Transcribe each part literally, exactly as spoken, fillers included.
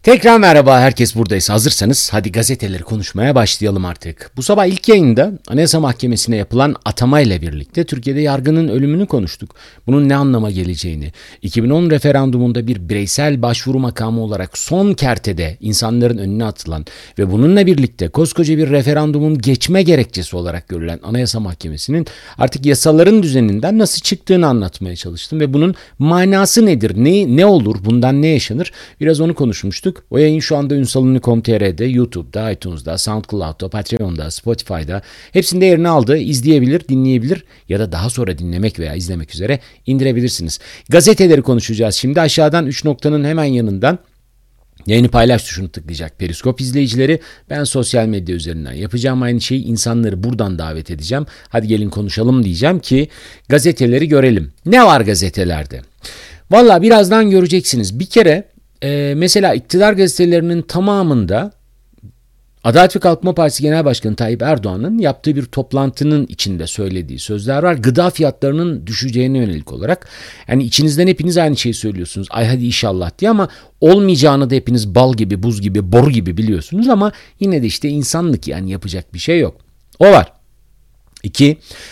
Tekrar merhaba, herkes buradaysa hazırsanız hadi gazeteleri konuşmaya başlayalım artık. Bu sabah ilk yayında Anayasa Mahkemesi'ne yapılan atama ile birlikte Türkiye'de yargının ölümünü konuştuk. Bunun ne anlama geleceğini, iki bin on referandumunda bir bireysel başvuru makamı olarak son kertede insanların önüne atılan ve bununla birlikte koskoca bir referandumun geçme gerekçesi olarak görülen Anayasa Mahkemesi'nin artık yasaların düzeninden nasıl çıktığını anlatmaya çalıştım ve bunun manası nedir, ne, ne olur, bundan ne yaşanır biraz onu konuşmuştuk. O yayın şu anda ünsalünlü nokta com nokta t r'de, YouTube'da, iTunes'da, SoundCloud'da, Patreon'da, Spotify'da hepsinde yerini aldı. İzleyebilir, dinleyebilir ya da daha sonra dinlemek veya izlemek üzere indirebilirsiniz. Gazeteleri konuşacağız. Şimdi aşağıdan üç noktanın hemen yanından yayını paylaş tuşunu tıklayacak Periskop izleyicileri. Ben sosyal medya üzerinden yapacağım aynı şeyi. İnsanları buradan davet edeceğim. Hadi gelin konuşalım diyeceğim ki gazeteleri görelim. Ne var gazetelerde? Valla birazdan göreceksiniz. Bir kere Ee, mesela iktidar gazetelerinin tamamında Adalet ve Kalkınma Partisi Genel Başkanı Tayyip Erdoğan'ın yaptığı bir toplantının içinde söylediği sözler var. Gıda fiyatlarının düşeceğine yönelik olarak. Yani içinizden hepiniz aynı şeyi söylüyorsunuz. Ay hadi inşallah diye, ama olmayacağını da hepiniz bal gibi, buz gibi, boru gibi biliyorsunuz, ama yine de işte insanlık, yani yapacak bir şey yok. O var. İki,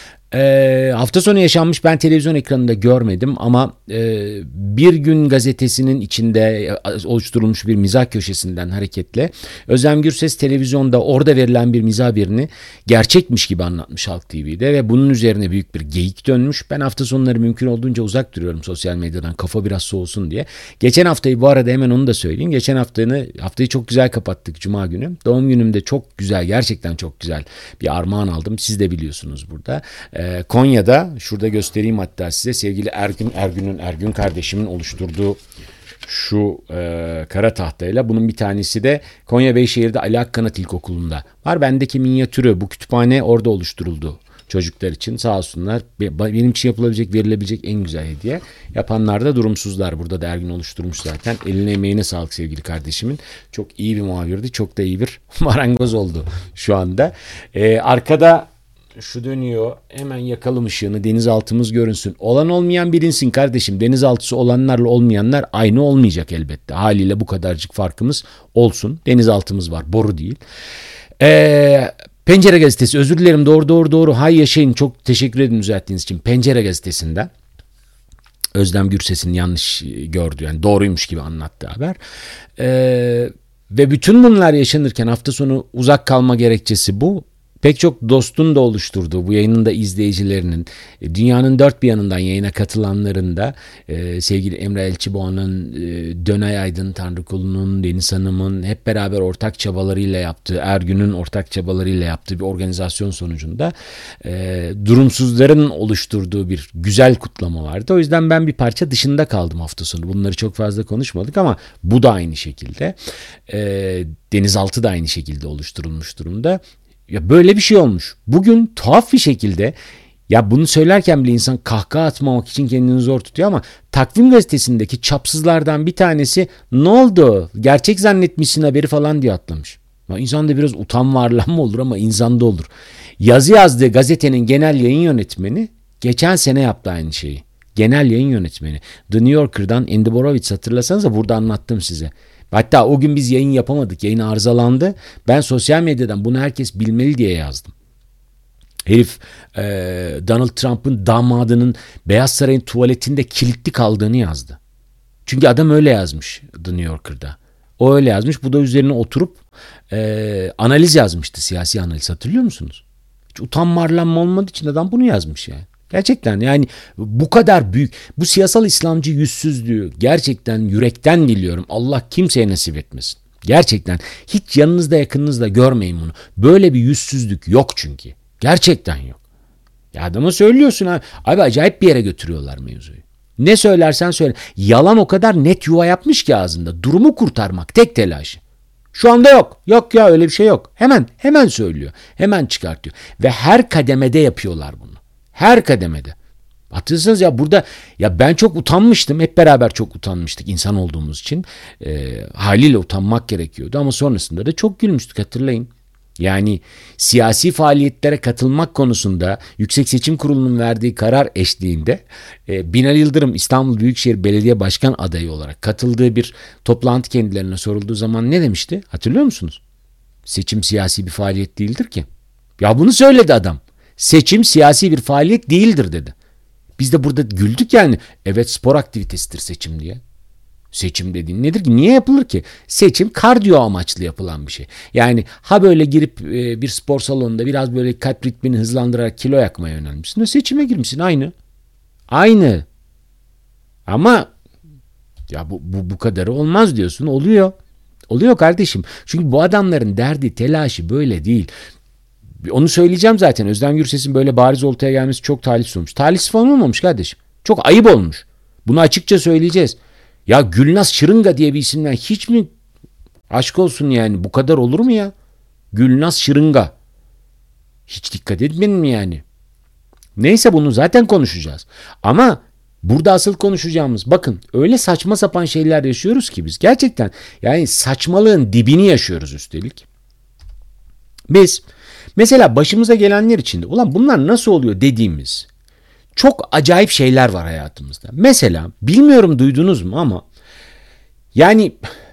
Ee, hafta sonu yaşanmış, ben televizyon ekranında görmedim ama e, Bir Gün gazetesinin içinde oluşturulmuş bir mizah köşesinden hareketle Özlem Gürses televizyonda orada verilen bir mizah birini gerçekmiş gibi anlatmış Halk T V'de ve bunun üzerine büyük bir geyik dönmüş. Ben hafta sonları mümkün olduğunca uzak duruyorum sosyal medyadan, kafa biraz soğusun diye. Geçen haftayı, bu arada hemen onu da söyleyeyim, geçen haftanı haftayı çok güzel kapattık Cuma günü. Doğum günümde çok güzel, gerçekten çok güzel bir armağan aldım. Siz de biliyorsunuz burada. Ee, Konya'da, şurada göstereyim hatta size, sevgili Ergün Ergün'ün Ergün kardeşimin oluşturduğu şu e, kara tahtayla, bunun bir tanesi de Konya Beyşehir'de Ali Akkanat İlkokulu'nda var. Bendeki minyatürü, bu kütüphane orada oluşturuldu çocuklar için, sağ olsunlar. Benim için yapılabilecek, verilebilecek en güzel hediye. Yapanlar da durumsuzlar. Burada da Ergün oluşturmuş zaten. Eline emeğine sağlık sevgili kardeşimin. Çok iyi bir muhabirdi. Çok da iyi bir marangoz oldu şu anda. Ee, arkada şu dönüyor. Hemen yakalım ışığını. Denizaltımız görünsün. Olan olmayan bilinsin kardeşim. Denizaltısı olanlarla olmayanlar aynı olmayacak elbette. Haliyle bu kadarcık farkımız olsun. Denizaltımız var. Boru değil. Eee... Pencere Gazetesi, özür dilerim, doğru doğru doğru, hay yaşayın, çok teşekkür ederim düzelttiğiniz için. Pencere Gazetesi'nde Özlem Gürses'in yanlış gördüğü, yani doğruymuş gibi anlattığı haber. Ee, ve bütün bunlar yaşanırken hafta sonu uzak kalma gerekçesi bu. Pek çok dostun da oluşturduğu, bu yayının da izleyicilerinin, dünyanın dört bir yanından yayına katılanların da, e, sevgili Emre Elçiboğan'ın, e, Dönay Aydın Tanrıkulu'nun, Deniz Hanım'ın hep beraber ortak çabalarıyla yaptığı, Ergün'ün ortak çabalarıyla yaptığı bir organizasyon sonucunda e, durumsuzların oluşturduğu bir güzel kutlama vardı. O yüzden ben bir parça dışında kaldım hafta sonu. Bunları çok fazla konuşmadık ama bu da aynı şekilde. E, Denizaltı da aynı şekilde oluşturulmuş durumda. Ya böyle bir şey olmuş. Bugün tuhaf bir şekilde, ya bunu söylerken bile insan kahkaha atmamak için kendini zor tutuyor, ama Takvim Gazetesi'ndeki çapsızlardan bir tanesi ne oldu, gerçek zannetmişsin haberi falan diye atlamış. Ya insanda biraz utanma, arlanma olur, ama insanda olur. Yazı yazdığı gazetenin genel yayın yönetmeni geçen sene yaptı aynı şeyi. Genel yayın yönetmeni. The New Yorker'dan Andy Borowitz, hatırlasanıza, burada anlattım size. Hatta o gün biz yayın yapamadık. Yayın arızalandı. Ben sosyal medyadan bunu herkes bilmeli diye yazdım. Herif e, Donald Trump'ın damadının Beyaz Saray'ın tuvaletinde kilitli kaldığını yazdı. Çünkü adam öyle yazmış The New Yorker'da. O öyle yazmış. Bu da üzerine oturup e, analiz yazmıştı. Siyasi analiz, hatırlıyor musunuz? Hiç utanma arlanma olmadığı için adam bunu yazmış yani. Gerçekten yani bu kadar büyük, bu siyasal İslamcı yüzsüzlüğü gerçekten yürekten diliyorum. Allah kimseye nasip etmesin. Gerçekten hiç yanınızda yakınınızda görmeyin bunu. Böyle bir yüzsüzlük yok çünkü. Gerçekten yok. Ya adama söylüyorsun abi. Abi acayip bir yere götürüyorlar mevzuyu. Ne söylersen söyle. Yalan o kadar net yuva yapmış ki ağzında. Durumu kurtarmak tek telaşı. Şu anda yok. Yok ya, öyle bir şey yok. Hemen hemen söylüyor. Hemen çıkartıyor. Ve her kademede yapıyorlar bunu. Her kademede. Hatırlıyorsunuz ya, burada ya ben çok utanmıştım. Hep beraber çok utanmıştık insan olduğumuz için. E, haliyle utanmak gerekiyordu ama sonrasında da çok gülmüştük, hatırlayın. Yani siyasi faaliyetlere katılmak konusunda Yüksek Seçim Kurulu'nun verdiği karar eşliğinde e, Binali Yıldırım İstanbul Büyükşehir Belediye Başkan adayı olarak katıldığı bir toplantı kendilerine sorulduğu zaman ne demişti? Hatırlıyor musunuz? Seçim siyasi bir faaliyet değildir ki. Ya bunu söyledi adam. Seçim siyasi bir faaliyet değildir dedi. Biz de burada güldük yani. Evet, spor aktivitesidir seçim diye. Seçim dediğin nedir ki? Niye yapılır ki? Seçim kardiyo amaçlı yapılan bir şey. Yani ha böyle girip e, bir spor salonunda biraz böyle kalp ritmini hızlandırarak kilo yakmaya yönelmişsin. O seçime girmişsin, aynı. Aynı. Ama ya bu, bu, bu kadarı olmaz diyorsun. Oluyor. Oluyor kardeşim. Çünkü bu adamların derdi, telaşı böyle değil. Onu söyleyeceğim zaten. Özlem Gürses'in böyle bariz ortaya gelmesi çok talihsiz olmuş. Talihsiz falan olmamış kardeşim. Çok ayıp olmuş. Bunu açıkça söyleyeceğiz. Ya Gülnaz Şırınga diye bir isimden hiç mi aşk olsun yani, bu kadar olur mu ya? Gülnaz Şırınga. Hiç dikkat etmedin mi yani? Neyse, bunu zaten konuşacağız. Ama burada asıl konuşacağımız, bakın öyle saçma sapan şeyler yaşıyoruz ki biz. Gerçekten yani saçmalığın dibini yaşıyoruz üstelik. Biz mesela başımıza gelenler içinde ulan bunlar nasıl oluyor dediğimiz çok acayip şeyler var hayatımızda. Mesela bilmiyorum duydunuz mu ama yani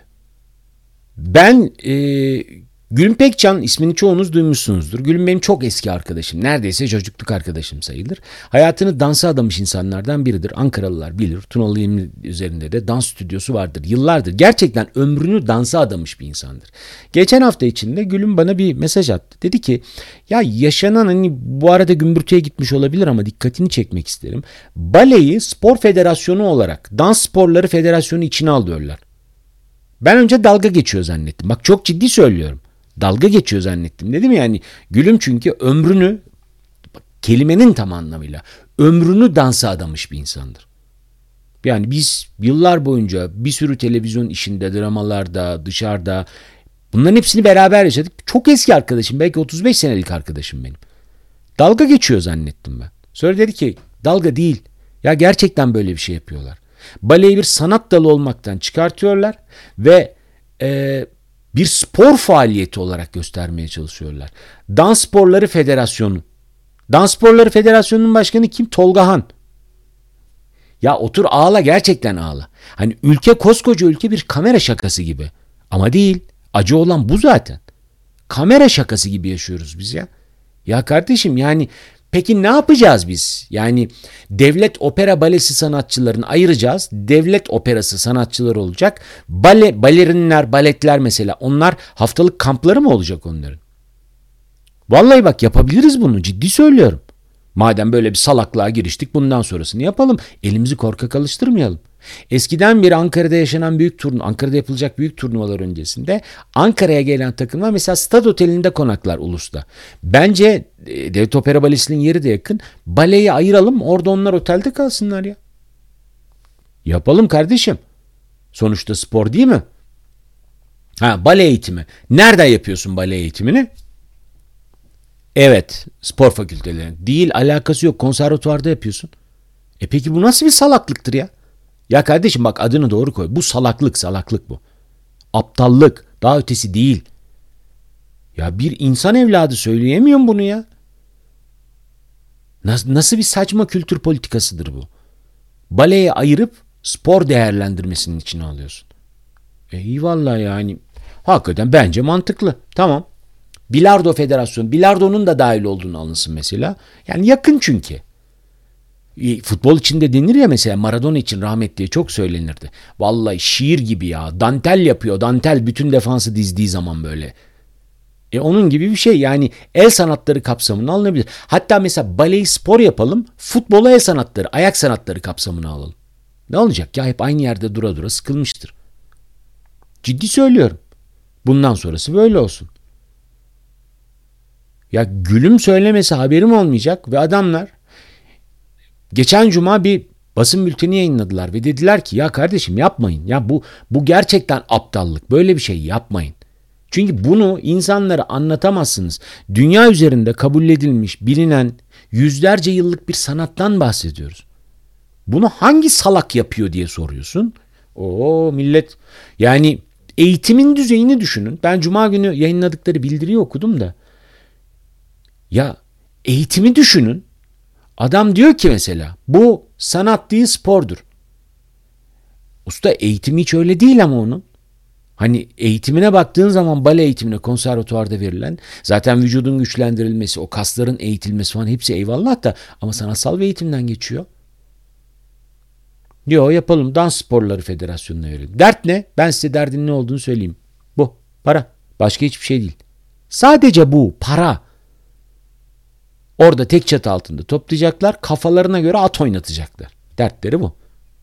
ben e, Gülüm Pekcan ismini çoğunuz duymuşsunuzdur. Gülüm benim çok eski arkadaşım. Neredeyse çocukluk arkadaşım sayılır. Hayatını dansa adamış insanlardan biridir. Ankaralılar bilir. Tunalı İlmi üzerinde de dans stüdyosu vardır. Yıllardır gerçekten ömrünü dansa adamış bir insandır. Geçen hafta içinde Gülüm bana bir mesaj attı. Dedi ki ya yaşanan, hani bu arada gümbürtüye gitmiş olabilir ama dikkatini çekmek isterim. Baleyi spor federasyonu olarak Dans Sporları Federasyonu içine alıyorlar. Ben önce dalga geçiyor zannettim. Bak çok ciddi söylüyorum. Dalga geçiyor zannettim. Dedim yani Gülüm çünkü ömrünü, kelimenin tam anlamıyla ömrünü dansa adamış bir insandır. Yani biz yıllar boyunca bir sürü televizyon işinde, dramalarda, dışarıda bunların hepsini beraber yaşadık. Çok eski arkadaşım, belki otuz beş senelik arkadaşım benim. Dalga geçiyor zannettim ben. Sonra dedi ki dalga değil. Ya gerçekten böyle bir şey yapıyorlar. Baleyi bir sanat dalı olmaktan çıkartıyorlar ve e, bir spor faaliyeti olarak göstermeye çalışıyorlar. Dans Sporları Federasyonu. Dans Sporları Federasyonu'nun başkanı kim? Tolga Han. Ya otur ağla, gerçekten ağla. Hani ülke, koskoca ülke bir kamera şakası gibi. Ama değil. Acı olan bu zaten. Kamera şakası gibi yaşıyoruz biz ya. Ya kardeşim yani peki ne yapacağız biz? Yani devlet opera balesi sanatçılarını ayıracağız. Devlet operası sanatçıları olacak. Bale, balerinler, baletler mesela, onlar haftalık kampları mı olacak onların? Vallahi bak yapabiliriz bunu, ciddi söylüyorum. Madem böyle bir salaklığa giriştik, bundan sonrasını yapalım. Elimizi korkak alıştırmayalım. Eskiden beri Ankara'da yaşanan büyük turnu, Ankara'da yapılacak büyük turnuvalar öncesinde Ankara'ya gelen takımlar mesela Stad Oteli'nde konaklar Ulus'ta. Bence e, Devlet Opera Balesi'nin yeri de yakın. Baleyi ayıralım, orada onlar otelde kalsınlar ya. Yapalım kardeşim. Sonuçta spor değil mi? Ha, bale eğitimi. Nereden yapıyorsun bale eğitimini? Evet, spor fakülteleri. Değil, alakası yok. Konservatuvarda yapıyorsun. E peki bu nasıl bir salaklıktır ya? Ya kardeşim bak, adını doğru koy. Bu salaklık, salaklık bu. Aptallık, daha ötesi değil. Ya bir insan evladı söyleyemiyor mu bunu ya? Nasıl, nasıl bir saçma kültür politikasıdır bu? Baleyi ayırıp spor değerlendirmesinin içine alıyorsun. E iyi vallahi yani. Hakikaten bence mantıklı. Tamam. Bilardo Federasyonu, bilardonun da dahil olduğunu alınsın mesela. Yani yakın çünkü. Futbol içinde denir ya mesela, Maradona için rahmetliye çok söylenirdi. Vallahi şiir gibi ya, dantel yapıyor, dantel, bütün defansı dizdiği zaman böyle. E onun gibi bir şey yani, el sanatları kapsamına alınabilir. Hatta mesela baleyi spor yapalım, futbola el sanatları, ayak sanatları kapsamına alalım. Ne olacak ya, hep aynı yerde dura dura sıkılmıştır. Ciddi söylüyorum. Bundan sonrası böyle olsun. Ya Gülüm söylemesi haberim olmayacak ve adamlar geçen cuma bir basın bülteni yayınladılar ve dediler ki ya kardeşim yapmayın. Ya bu bu gerçekten aptallık. Böyle bir şey yapmayın. Çünkü bunu insanlara anlatamazsınız. Dünya üzerinde kabul edilmiş, bilinen yüzlerce yıllık bir sanattan bahsediyoruz. Bunu hangi salak yapıyor diye soruyorsun. Oo millet, yani eğitimin düzeyini düşünün. Ben cuma günü yayınladıkları bildiriyi okudum da. Ya eğitimi düşünün. Adam diyor ki mesela bu sanat değil spordur. Usta eğitimi hiç öyle değil ama onun. Hani eğitimine baktığın zaman bale eğitimine konservatuvarda verilen zaten vücudun güçlendirilmesi, o kasların eğitilmesi falan hepsi eyvallah da ama sanatsal bir eğitimden geçiyor. Diyor yapalım Dans Sporları Federasyonu'na verelim. Dert ne? Ben size derdin ne olduğunu söyleyeyim. Bu para. Başka hiçbir şey değil. Sadece bu para. Orada tek çatı altında toplayacaklar. Kafalarına göre at oynatacaklar. Dertleri bu.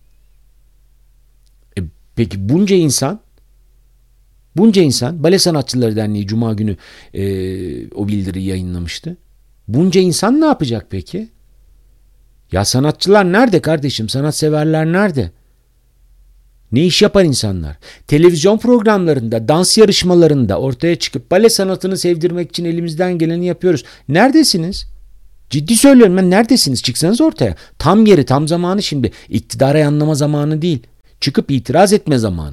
E, peki bunca insan bunca insan Bale Sanatçıları Derneği Cuma günü e, o bildiriyi yayınlamıştı. Bunca insan ne yapacak peki? Ya sanatçılar nerede kardeşim? Sanatseverler nerede? Ne iş yapar insanlar? Televizyon programlarında, dans yarışmalarında ortaya çıkıp bale sanatını sevdirmek için elimizden geleni yapıyoruz. Neredesiniz? Ciddi söylüyorum ben, neredesiniz? Çıksanız ortaya. Tam yeri, tam zamanı şimdi. İktidara yanlama zamanı değil. Çıkıp itiraz etme zamanı.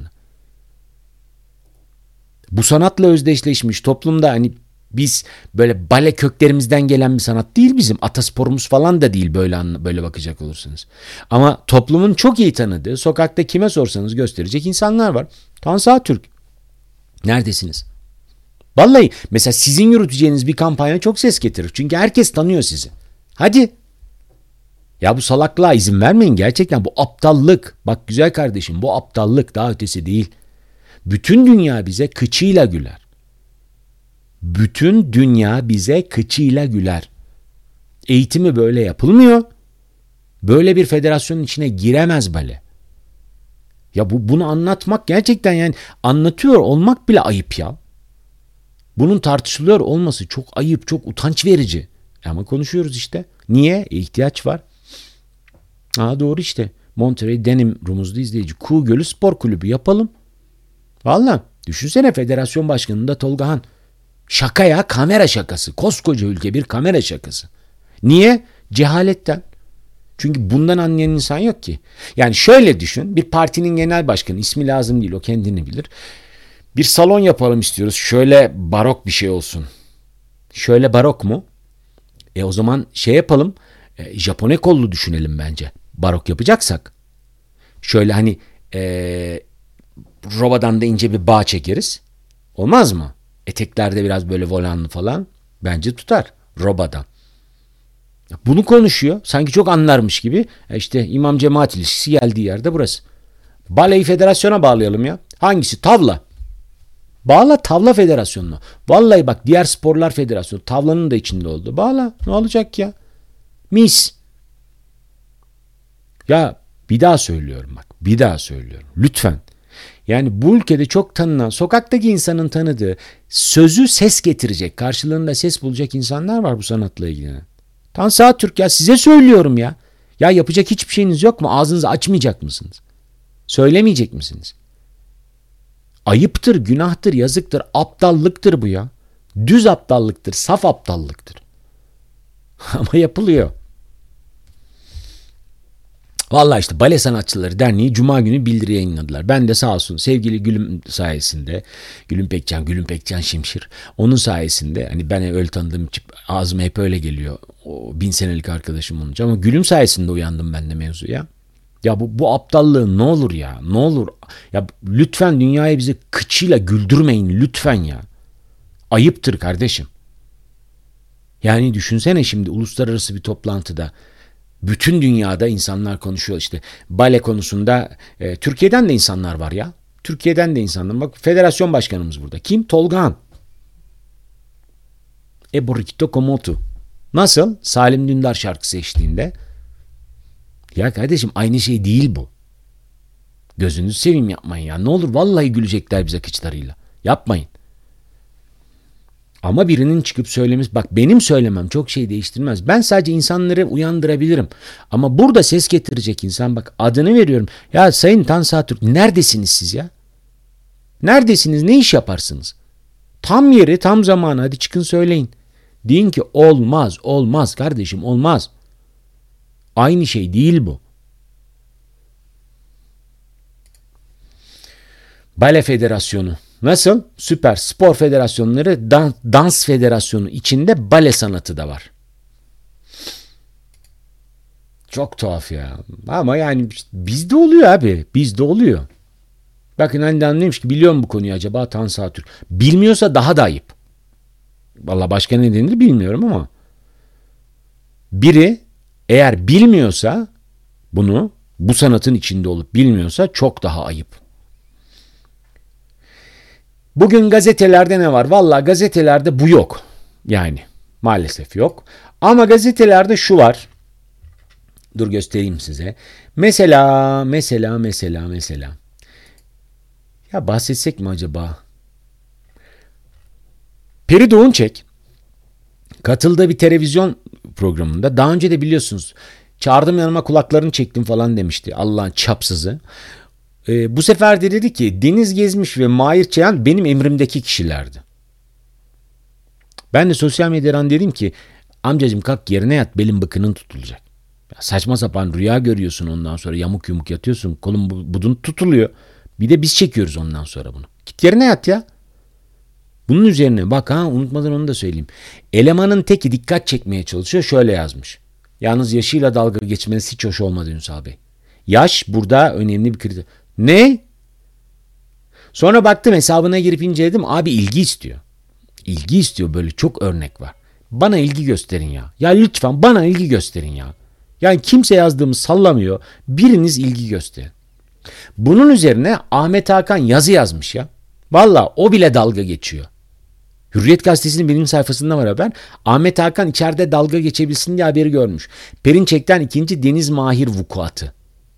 Bu sanatla özdeşleşmiş toplumda hani biz böyle bale köklerimizden gelen bir sanat değil bizim. Atasporumuz falan da değil böyle böyle bakacak olursanız. Ama toplumun çok iyi tanıdığı, sokakta kime sorsanız gösterecek insanlar var. Tansu Atürk. Neredesiniz? Vallahi mesela sizin yürüteceğiniz bir kampanya çok ses getirir. Çünkü herkes tanıyor sizi. Hadi. Ya bu salaklığa izin vermeyin gerçekten. Bu aptallık. Bak güzel kardeşim, bu aptallık, daha ötesi değil. Bütün dünya bize kıçıyla güler. Bütün dünya bize kıçıyla güler. Eğitimi böyle yapılmıyor. Böyle bir federasyonun içine giremez bale. Ya bu bunu anlatmak gerçekten yani anlatıyor olmak bile ayıp ya. Bunun tartışılıyor olması çok ayıp, çok utanç verici. Ama konuşuyoruz işte. Niye? E, ihtiyaç var. Aa doğru işte. Monterey Denim rumuzlu izleyici. Kuğu Gölü Spor Kulübü yapalım. Vallahi düşünsene federasyon başkanı da Tolga Han. Şaka ya, kamera şakası. Koskoca ülke bir kamera şakası. Niye? Cehaletten. Çünkü bundan anlayan insan yok ki. Yani şöyle düşün. Bir partinin genel başkanı, ismi lazım değil, o kendini bilir. Bir salon yapalım istiyoruz. Şöyle barok bir şey olsun. Şöyle barok mu? E o zaman şey yapalım. E, Japone kollu düşünelim bence. Barok yapacaksak. Şöyle hani e, robadan da ince bir bağ çekeriz. Olmaz mı? Eteklerde biraz böyle volanlı falan. Bence tutar. Robadan. Bunu konuşuyor. Sanki çok anlarmış gibi. E işte imam cemaat ilişkisi geldiği yerde burası. Baleyi federasyona bağlayalım ya. Hangisi? Tavla. Bağla tavla federasyonuna. Vallahi bak diğer sporlar federasyonu. Tavlanın da içinde oldu. Bağla. Ne olacak ya? Mis. Ya bir daha söylüyorum bak. Bir daha söylüyorum. Lütfen. Yani bu ülkede çok tanınan, sokaktaki insanın tanıdığı, sözü ses getirecek, karşılığında ses bulacak insanlar var bu sanatla ilgilenen. Tansu Atürk ya, size söylüyorum ya. Ya yapacak hiçbir şeyiniz yok mu? Ağzınızı açmayacak mısınız? Söylemeyecek misiniz? Ayıptır, günahtır, yazıktır, aptallıktır bu ya. Düz aptallıktır, saf aptallıktır. Ama yapılıyor. Vallahi işte Bale Sanatçıları Derneği Cuma günü bildiri yayınladılar. Ben de sağ olsun sevgili Gülüm sayesinde, Gülüm Pekcan, Gülüm Pekcan Şimşir, onun sayesinde hani ben öyle tanıdığım için ağzıma hep öyle geliyor. O bin senelik arkadaşım olunca ama Gülüm sayesinde uyandım ben de mevzuya. Ya bu, bu aptallığı ne olur ya, ne olur. Ya lütfen dünyayı bizi kıçıyla güldürmeyin lütfen ya. Ayıptır kardeşim. Yani düşünsene şimdi uluslararası bir toplantıda bütün dünyada insanlar konuşuyor işte bale konusunda. E, Türkiye'den de insanlar var ya. Türkiye'den de insanlar. Bak federasyon başkanımız burada. Kim? Tolga Han. E Burrito Komotu. Nasıl? Salim Dündar şarkısı eşliğinde. Ya kardeşim aynı şey değil bu. Gözünüzü seveyim yapmayın ya. Ne olur vallahi gülecekler bize kıçlarıyla. Yapmayın. Ama birinin çıkıp söylemesi, bak benim söylemem çok şey değiştirmez. Ben sadece insanları uyandırabilirim. Ama burada ses getirecek insan, bak adını veriyorum. Ya Sayın Tansu Atürk, neredesiniz siz ya? Neredesiniz? Ne iş yaparsınız? Tam yeri, tam zamanı, hadi çıkın söyleyin. Deyin ki olmaz, olmaz kardeşim, olmaz. Aynı şey değil bu. Bale Federasyonu Nasıl? Süper spor federasyonları, dan- dans federasyonu içinde bale sanatı da var. Çok tuhaf ya. Ama yani bizde oluyor abi. Bizde oluyor. Bakın hani anlamış ki biliyor mu bu konuyu acaba Tansu Hatun? Bilmiyorsa daha da ayıp. Valla başka ne denir bilmiyorum ama. Biri eğer bilmiyorsa bunu, bu sanatın içinde olup bilmiyorsa çok daha ayıp. Bugün gazetelerde ne var? Valla gazetelerde bu yok. Yani maalesef yok. Ama gazetelerde şu var. Dur göstereyim size. Mesela, mesela, mesela, mesela. Ya bahsetsek mi acaba? Peri Doğunçek katıldığı bir televizyon programında, daha önce de biliyorsunuz, çağırdım yanıma kulaklarını çektim falan demişti Allah'ın çapsızı. Ee, bu sefer de dedi ki Deniz Gezmiş ve Mahir Çeyan benim emrimdeki kişilerdi. Ben de sosyal medyadan dedim ki amcacığım kalk yerine yat, belin bıkının tutulacak. Ya saçma sapan rüya görüyorsun, ondan sonra yamuk yumuk yatıyorsun, kolun budun tutuluyor. Bir de biz çekiyoruz ondan sonra bunu. Git yerine yat ya. Bunun üzerine bak ha, unutmadan onu da söyleyeyim. Elemanın teki dikkat çekmeye çalışıyor, şöyle yazmış. Yalnız yaşıyla dalga geçmesi hiç hoş olmadı Ünsal Bey. Yaş burada önemli bir kriter. Ne? Sonra baktım hesabına girip inceledim, abi ilgi istiyor. İlgi istiyor, böyle çok örnek var. Bana ilgi gösterin ya. Ya lütfen bana ilgi gösterin ya. Yani kimse yazdığımı sallamıyor. Biriniz ilgi gösterin. Bunun üzerine Ahmet Hakan yazı yazmış ya. Valla o bile dalga geçiyor. Hürriyet Gazetesi'nin birinci sayfasında var haber. Ahmet Hakan içeride dalga geçebilsin diye haberi görmüş. Perinçek'ten ikinci Deniz Mahir vukuatı.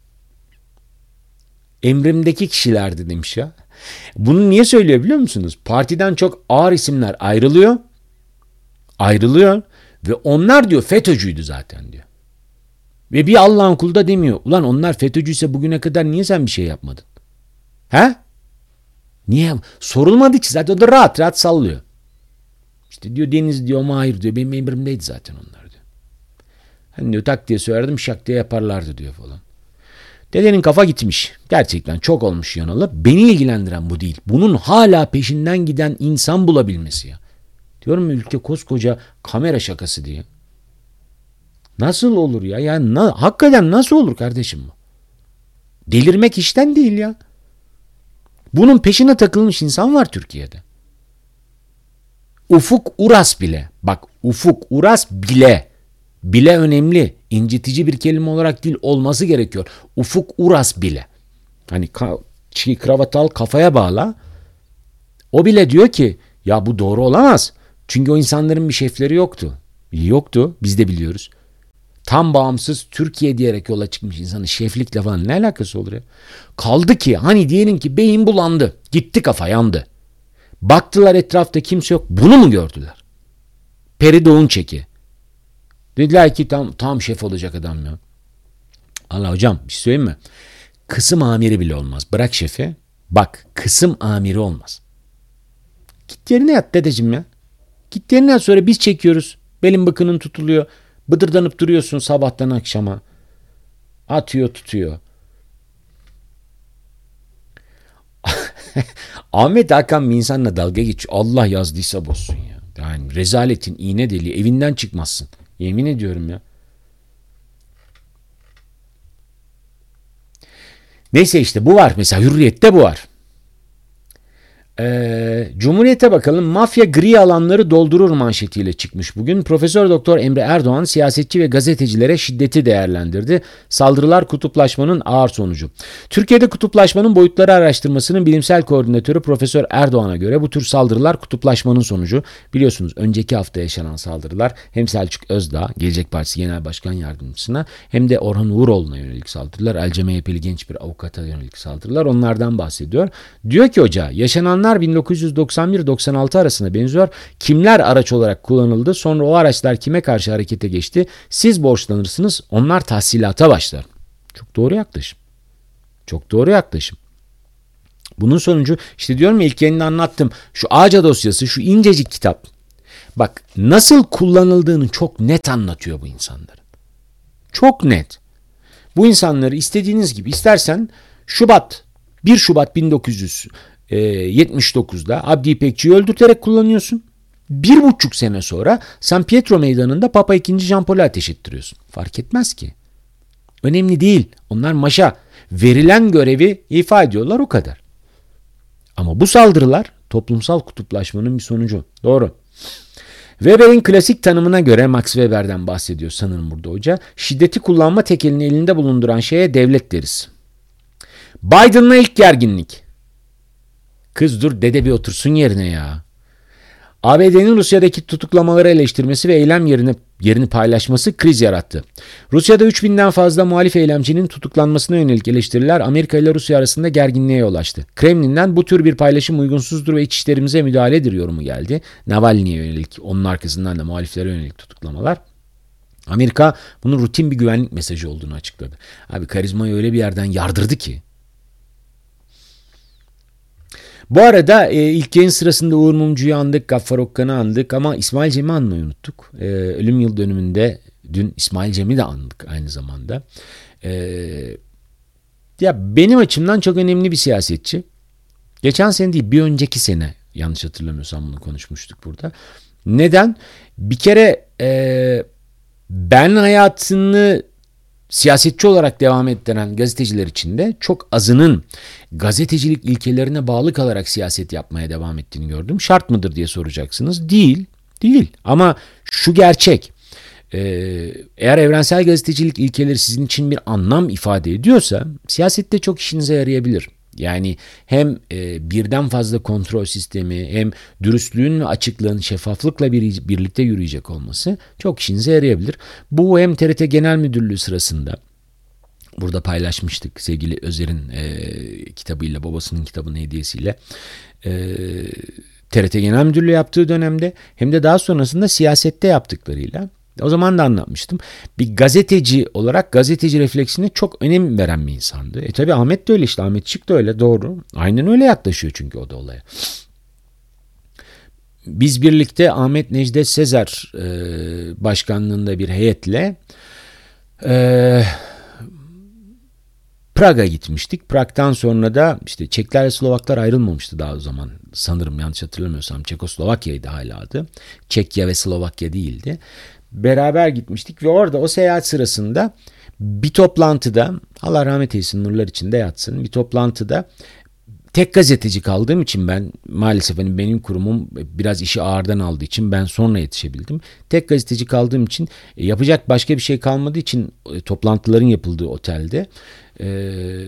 Emrimdeki kişilerdi demiş ya. Bunu niye söylüyor biliyor musunuz? Partiden çok ağır isimler ayrılıyor. Ayrılıyor. Ve onlar diyor FETÖ'cüydü zaten diyor. Ve bir Allah'ın kulu da demiyor. Ulan onlar FETÖ'cüyse bugüne kadar niye sen bir şey yapmadın? He? Niye? Sorulmadı ki zaten, o da rahat rahat sallıyor. İşte diyor Deniz diyor Mahir diyor benim emrimdeydi zaten onlar diyor. Hani diyor tak diye söylerdim şak diye yaparlardı diyor falan. Dedenin kafa gitmiş. Gerçekten çok olmuş yanalı. Beni ilgilendiren bu değil. Bunun hala peşinden giden insan bulabilmesi ya. Diyorum ya, ülke koskoca kamera şakası diye. Nasıl olur ya? Yani na, hakikaten nasıl olur kardeşim bu? Delirmek işten değil ya. Bunun peşine takılmış insan var Türkiye'de. Ufuk Uras bile. Bak Ufuk Uras bile. Bile önemli. İncitici bir kelime olarak değil, olması gerekiyor. Ufuk Uras bile. Hani ka- kravat al kafaya bağla. O bile diyor ki ya bu doğru olamaz. Çünkü o insanların bir şefleri yoktu. Yoktu. Biz de biliyoruz. Tam bağımsız Türkiye diyerek yola çıkmış insanın şeflikle falan ne alakası olur ya? Kaldı ki hani diyelim ki beyin bulandı. Gitti kafa yandı. Baktılar etrafta kimse yok. Bunu mu gördüler? Peri Doğunçek'i. Dediler ki tam tam şef olacak adam ya. Allah hocam bir şey söyleyeyim mi? Kısım amiri bile olmaz. Bırak şefi. Bak kısım amiri olmaz. Git yerine yat dedeciğim ya. Git yerine yat, sonra biz çekiyoruz. Belin bıkının tutuluyor. Bıdırdanıp duruyorsun sabahtan akşama. Atıyor tutuyor. Ahmet Hakan bir insanla dalga geçiyor. Allah yazdıysa bozsun ya. Yani rezaletin iğne deliği, evinden çıkmazsın. Yemin ediyorum ya. Neyse işte bu var. Mesela Hürriyet'te bu var. Ee, Cumhuriyet'e bakalım. Mafya gri alanları doldurur manşetiyle çıkmış bugün. Profesör Doktor Emre Erdoğan siyasetçi ve gazetecilere şiddeti değerlendirdi. Saldırılar kutuplaşmanın ağır sonucu. Türkiye'de kutuplaşmanın boyutları araştırmasının bilimsel koordinatörü Profesör Erdoğan'a göre bu tür saldırılar kutuplaşmanın sonucu. Biliyorsunuz önceki hafta yaşanan saldırılar hem Selçuk Özdağ, Gelecek Partisi Genel Başkan Yardımcısına, hem de Orhan Uğuroğlu'na yönelik saldırılar. Elce M H P'li genç bir avukata yönelik saldırılar. Onlardan bahsediyor. Diyor ki hoca, yaşananlar bin dokuz yüz doksan bir doksan altı arasında benziyor. Kimler araç olarak kullanıldı? Sonra o araçlar kime karşı harekete geçti? Siz borçlanırsınız, onlar tahsilata başlar. Çok doğru yaklaşım. Çok doğru yaklaşım. Bunun sonucu işte diyorum ya, ilk yayında anlattım. Şu Ağaca dosyası, şu incecik kitap. Bak nasıl kullanıldığını çok net anlatıyor bu insanların. Çok net. Bu insanları istediğiniz gibi, istersen Şubat bir Şubat bin dokuz yüz e, yetmiş dokuzda Abdi İpekçi'yi öldürterek kullanıyorsun. Bir buçuk sene sonra San Pietro Meydanı'nda Papa ikinci. Jean Paul'u ateş ettiriyorsun. Fark etmez ki. Önemli değil. Onlar maşa. Verilen görevi ifa ediyorlar, o kadar. Ama bu saldırılar toplumsal kutuplaşmanın bir sonucu. Doğru. Weber'in klasik tanımına göre, Max Weber'den bahsediyor sanırım burada hoca, şiddeti kullanma tekelini elinde bulunduran şeye devlet deriz. Biden'la ilk gerginlik. Kız dur dede bir otursun yerine ya. A B D'nin Rusya'daki tutuklamaları eleştirmesi ve eylem yerini, yerini paylaşması kriz yarattı. Rusya'da üç binden fazla muhalif eylemcinin tutuklanmasına yönelik eleştiriler Amerika ile Rusya arasında gerginliğe yol açtı. Kremlin'den bu tür bir paylaşım uygunsuzdur ve iç işlerimize müdahaledir yorumu geldi. Navalny'ye yönelik, onun arkasından da muhaliflere yönelik tutuklamalar. Amerika bunun rutin bir güvenlik mesajı olduğunu açıkladı. Abi karizmayı öyle bir yerden yardırdı ki. Bu arada e, ilk yayın sırasında Uğur Mumcu'yu andık, Gaffar Okkan'ı andık ama İsmail Cem'i anmayı unuttuk. E, ölüm yıl dönümünde dün İsmail Cem'i de andık aynı zamanda. E, ya benim açımdan çok önemli bir siyasetçi. Geçen sene değil, bir önceki sene yanlış hatırlamıyorsam bunu konuşmuştuk burada. Neden? Bir kere e, ben hayatını siyasetçi olarak devam ettiren gazeteciler içinde çok azının gazetecilik ilkelerine bağlı kalarak siyaset yapmaya devam ettiğini gördüm. Şart mıdır diye soracaksınız. Değil, değil. Ama şu gerçek, eğer evrensel gazetecilik ilkeleri sizin için bir anlam ifade ediyorsa siyasette çok işinize yarayabilir. Yani hem e, birden fazla kontrol sistemi, hem dürüstlüğün ve açıklığın şeffaflıkla bir, birlikte yürüyecek olması çok işinize yarayabilir. Bu hem T R T Genel Müdürlüğü sırasında, burada paylaşmıştık sevgili Özer'in e, kitabıyla, babasının kitabının hediyesiyle, e, T R T Genel Müdürlüğü yaptığı dönemde, hem de daha sonrasında siyasette yaptıklarıyla. O zaman da anlatmıştım. Bir gazeteci olarak gazeteci refleksine çok önem veren bir insandı. E tabi Ahmet de öyle işte. Ahmet Şık da öyle, doğru. Aynen öyle yaklaşıyor çünkü o da olaya. Biz birlikte Ahmet Necdet Sezer e, başkanlığında bir heyetle e, Prag'a gitmiştik. Prag'dan sonra da işte Çekler ve Slovaklar ayrılmamıştı daha o zaman. Sanırım yanlış hatırlamıyorsam Çekoslovakya'ydı hala adı. Çekya ve Slovakya değildi. Beraber gitmiştik ve orada o seyahat sırasında bir toplantıda, Allah rahmet eylesin, nurlar içinde yatsın, bir toplantıda tek gazeteci kaldığım için, ben maalesef hani benim kurumum biraz işi ağırdan aldığı için ben sonra yetişebildim. Tek gazeteci kaldığım için, yapacak başka bir şey kalmadığı için toplantıların yapıldığı otelde ee,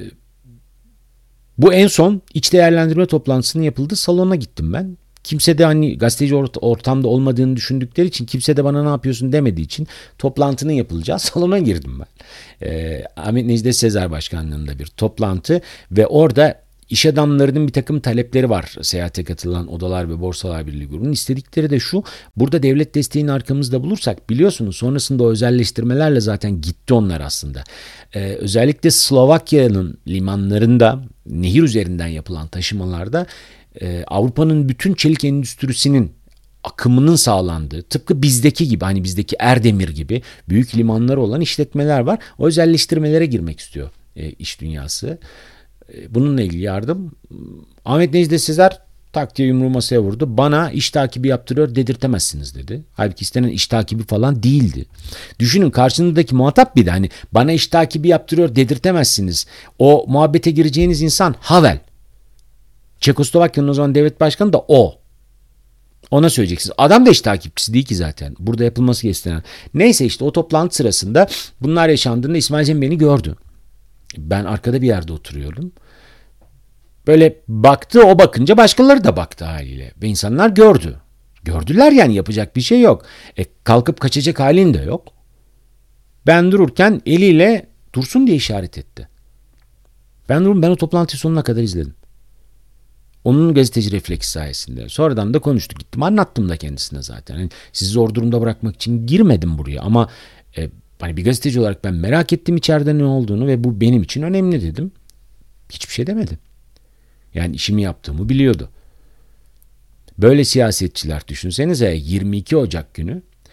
bu en son iç değerlendirme toplantısının yapıldığı salona gittim ben. Kimse de hani gazeteci ortamda olmadığını düşündükleri için, kimse de bana ne yapıyorsun demediği için toplantının yapılacağı salona girdim ben. Ee, Ahmet Necdet Sezer başkanlığında bir toplantı ve orada iş adamlarının bir takım talepleri var. Seyahate katılan Odalar ve Borsalar Birliği grubunun istedikleri de şu: burada devlet desteğini arkamızda bulursak, biliyorsunuz sonrasında o özelleştirmelerle zaten gitti onlar aslında. Ee, özellikle Slovakya'nın limanlarında nehir üzerinden yapılan taşımalarda Ee, Avrupa'nın bütün çelik endüstrisinin akımının sağlandığı, tıpkı bizdeki gibi, hani bizdeki Erdemir gibi büyük limanları olan işletmeler var. O özelleştirmelere girmek istiyor e, iş dünyası. E, bununla ilgili yardım. Ahmet Necdet Sezer tak diye yumruğu masaya vurdu. Bana iş takibi yaptırıyor dedirtemezsiniz dedi. Halbuki istenen iş takibi falan değildi. Düşünün, karşınızdaki muhatap bir de hani bana iş takibi yaptırıyor dedirtemezsiniz. O muhabbete gireceğiniz insan Havel. Çekoslovakya'nın o zaman devlet başkanı da o. Ona söyleyeceksiniz. Adam da hiç takipçisi değil ki zaten. Burada yapılması istenen. Neyse işte o toplantı sırasında bunlar yaşandığında İsmail Cem beni gördü. Ben arkada bir yerde oturuyordum. Böyle baktı, o bakınca başkaları da baktı haliyle. Ve insanlar gördü. Gördüler yani, yapacak bir şey yok. E, kalkıp kaçacak halin de yok. Ben dururken eliyle dursun diye işaret etti. Ben durum ben o toplantıyı sonuna kadar izledim. Onun gazeteci refleksi sayesinde. Sonradan da konuştuk, gittim anlattım da kendisine zaten. Yani sizi zor durumda bırakmak için girmedim buraya ama e, hani bir gazeteci olarak ben merak ettim içeride ne olduğunu ve bu benim için önemli dedim. Hiçbir şey demedi. Yani işimi yaptığımı biliyordu. Böyle siyasetçiler düşünsenize, yirmi iki Ocak günü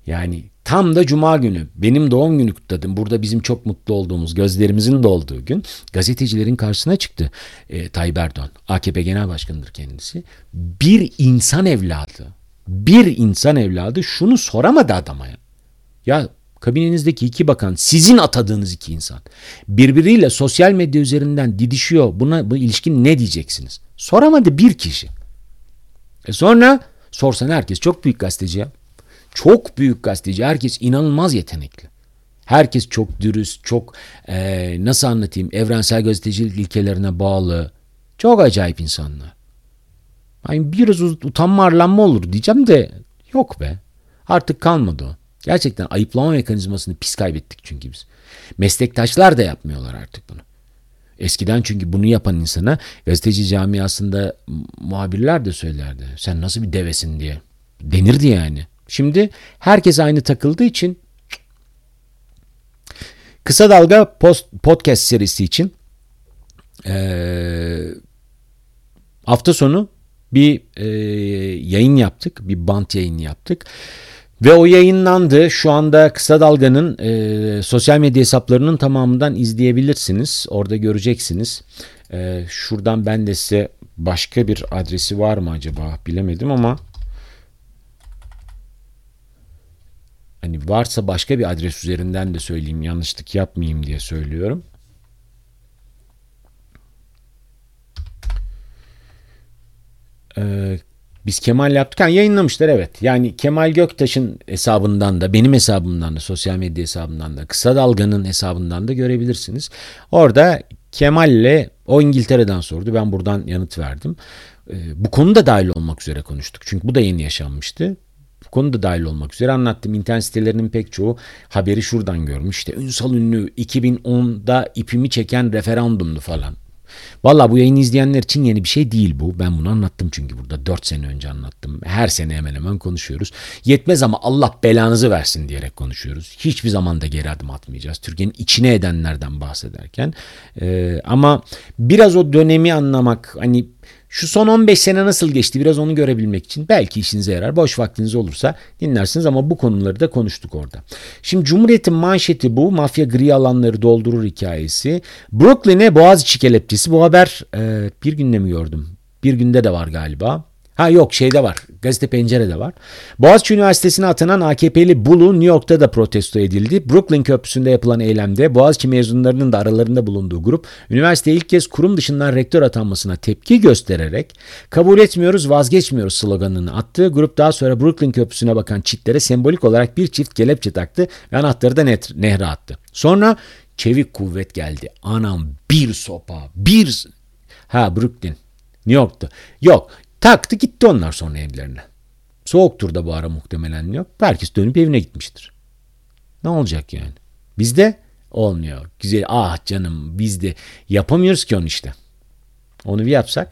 Yani tam da cuma günü benim doğum günü kutladım. Burada bizim çok mutlu olduğumuz, gözlerimizin dolduğu gün gazetecilerin karşısına çıktı e, Tayyip Erdoğan. A K P Genel Başkanı'dır kendisi. Bir insan evladı, bir insan evladı şunu soramadı adama ya. Ya kabinenizdeki iki bakan sizin atadığınız iki insan birbiriyle sosyal medya üzerinden didişiyor. Buna bu ilişkin ne diyeceksiniz? Soramadı bir kişi. E sonra sorsan herkes çok büyük gazeteci ya. Çok büyük gazeteci. Herkes inanılmaz yetenekli. Herkes çok dürüst, çok e, nasıl anlatayım evrensel gazetecilik ilkelerine bağlı. Çok acayip insanlar. Yani biraz utanma arlanma olur diyeceğim de yok be. Artık kalmadı o. Gerçekten ayıplama mekanizmasını pis kaybettik çünkü biz. Meslektaşlar da yapmıyorlar artık bunu. Eskiden çünkü bunu yapan insana gazeteci camiasında muhabirler de söylerdi. Sen nasıl bir devesin diye. Denirdi yani. Şimdi herkes aynı takıldığı için Kısa Dalga post, podcast serisi için ee, hafta sonu bir e, yayın yaptık. Bir bant yayını yaptık. Ve o yayınlandı. Şu anda Kısa Dalga'nın e, sosyal medya hesaplarının tamamından izleyebilirsiniz. Orada göreceksiniz. E, şuradan ben de size başka bir adresi var mı acaba bilemedim ama hani varsa başka bir adres üzerinden de söyleyeyim. Yanlışlık yapmayayım diye söylüyorum. Eee Biz Kemal yaptık. Yani yayınlamışlar evet. Yani Kemal Göktaş'ın hesabından da benim hesabımdan da sosyal medya hesabından da Kısa Dalga'nın hesabından da görebilirsiniz. Orada Kemal'le o İngiltere'den sordu. Ben buradan yanıt verdim. Ee, bu konu da dahil olmak üzere konuştuk. Çünkü bu da yeni yaşanmıştı. Bu konu da dahil olmak üzere anlattım. İnternet sitelerinin pek çoğu haberi şuradan görmüş. İşte Ünsal Ünlü iki bin onda ipimi çeken referandumdu falan. Valla bu yayını izleyenler için yeni bir şey değil bu. Ben bunu anlattım çünkü burada dört sene önce anlattım. Her sene hemen hemen konuşuyoruz. Yetmez ama Allah belanızı versin diyerek konuşuyoruz. Hiçbir zaman da geri adım atmayacağız. Türkiye'nin içine edenlerden bahsederken. Ee, ama biraz o dönemi anlamak, hani şu son on beş sene nasıl geçti biraz onu görebilmek için belki işinize yarar. Boş vaktiniz olursa dinlersiniz ama bu konuları da konuştuk orada. Şimdi Cumhuriyet'in manşeti bu. Mafya gri alanları doldurur hikayesi. Brooklyn'e Boğaziçi kelepçesi. Bu haber e, bir günde mi gördüm? Bir günde de var galiba. Ha yok şeyde var. Gazete Pencere'de var. Boğaziçi Üniversitesi'ne atanan A K P'li Bulu New York'ta da protesto edildi. Brooklyn Köprüsü'nde yapılan eylemde Boğaziçi mezunlarının da aralarında bulunduğu grup üniversiteye ilk kez kurum dışından rektör atanmasına tepki göstererek kabul etmiyoruz vazgeçmiyoruz sloganını attı. Grup daha sonra Brooklyn Köprüsü'ne bakan çitlere sembolik olarak bir çift kelepçe taktı ve anahtarı da nehre attı. Sonra çevik kuvvet geldi. Anam bir sopa bir ha Brooklyn New York'ta yok. Taktı gitti onlar sonra evlerine. Soğuktur da bu ara muhtemelen yok. Herkes dönüp evine gitmiştir. Ne olacak yani? Bizde olmuyor. Güzel ah canım bizde yapamıyoruz ki onu işte. Onu bir yapsak.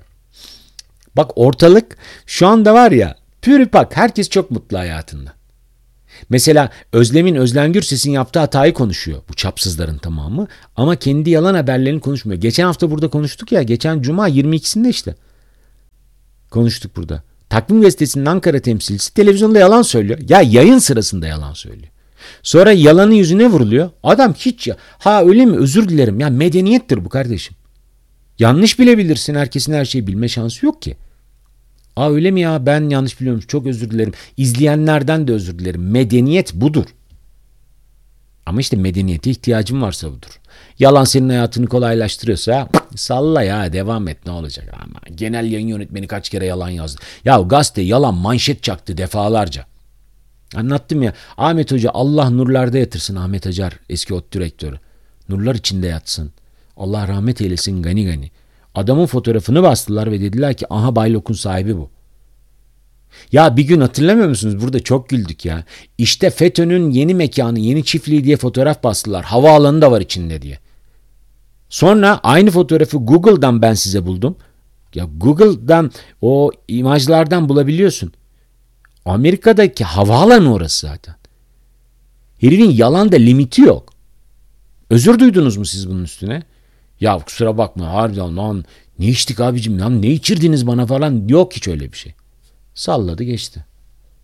Bak ortalık şu anda var ya pürüpak herkes çok mutlu hayatında. Mesela Özlem'in Özlem Gürses'in yaptığı hatayı konuşuyor bu çapsızların tamamı. Ama kendi yalan haberlerini konuşmuyor. Geçen hafta burada konuştuk ya geçen cuma yirmi ikisinde işte. Konuştuk burada. Takvim Gazetesi'nin Ankara temsilcisi televizyonda yalan söylüyor. Ya yayın sırasında yalan söylüyor. Sonra yalanı yüzüne vuruluyor. Adam hiç ya. Ha öyle mi özür dilerim. Ya medeniyettir bu kardeşim. Yanlış bilebilirsin. Herkesin her şeyi bilme şansı yok ki. Aa öyle mi ya ben yanlış biliyorum. Çok özür dilerim. İzleyenlerden de özür dilerim. Medeniyet budur. Ama işte medeniyete ihtiyacın varsa budur. Yalan senin hayatını kolaylaştırıyorsa salla ya devam et ne olacak ama genel yayın yönetmeni kaç kere yalan yazdı. Ya gazete yalan manşet çaktı defalarca. Anlattım ya Ahmet Hoca Allah nurlarda yatırsın Ahmet Acar eski ot direktörü. Nurlar içinde yatsın. Allah rahmet eylesin gani gani. Adamın fotoğrafını bastılar ve dediler ki aha Baylok'un sahibi bu. Ya bir gün hatırlamıyor musunuz? Burada çok güldük ya. İşte FETÖ'nün yeni mekanı, yeni çiftliği diye fotoğraf bastılar. Havaalanı da var içinde diye. Sonra aynı fotoğrafı Google'dan ben size buldum. Ya Google'dan o imajlardan bulabiliyorsun. Amerika'daki havaalanı orası zaten. Herifin yalanda limiti yok. Özür duydunuz mu siz bunun üstüne? Ya kusura bakma harbiden lan ne içtik abicim lan ne içirdiniz bana falan yok hiç öyle bir şey. Salladı geçti.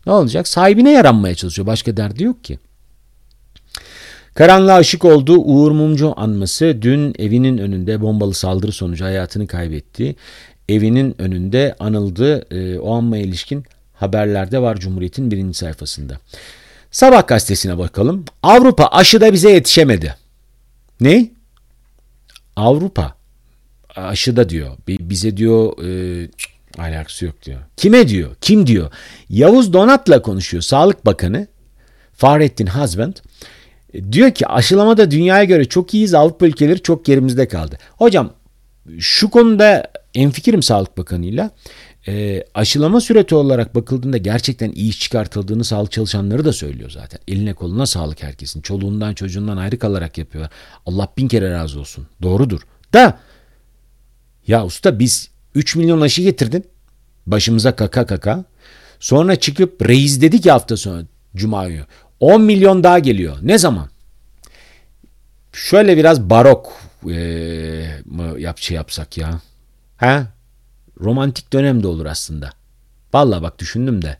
Ne olacak? Sahibine yaranmaya çalışıyor. Başka derdi yok ki. Karanlığa ışık oldu. Uğur Mumcu anması dün evinin önünde bombalı saldırı sonucu hayatını kaybetti. Evinin önünde anıldı. E, o anmaya ilişkin haberlerde var Cumhuriyet'in birinci sayfasında. Sabah gazetesine bakalım. Avrupa aşıda bize yetişemedi. Ne? Avrupa aşıda diyor. Bize diyor e, alakası yok diyor. Kime diyor? Kim diyor? Yavuz Donat'la konuşuyor. Sağlık Bakanı Fahrettin Husband. Diyor ki aşılamada dünyaya göre çok iyiyiz. Avrupa ülkeleri çok gerimizde kaldı. Hocam şu konuda hemfikirim Sağlık Bakanı'yla. E, aşılama süreti olarak bakıldığında gerçekten iyi iş çıkartıldığını sağlık çalışanları da söylüyor zaten. Eline koluna sağlık herkesin. Çoluğundan çocuğundan ayrı kalarak yapıyorlar. Allah bin kere razı olsun. Doğrudur. Da ya usta biz üç milyon aşı getirdin. Başımıza kaka kaka. Sonra çıkıp reis dedi ki hafta sonu Cuma günü on milyon daha geliyor. Ne zaman? Şöyle biraz barok ee, mı yap şey yapsak ya? Ha? Romantik dönemde olur aslında. Vallahi bak düşündüm de.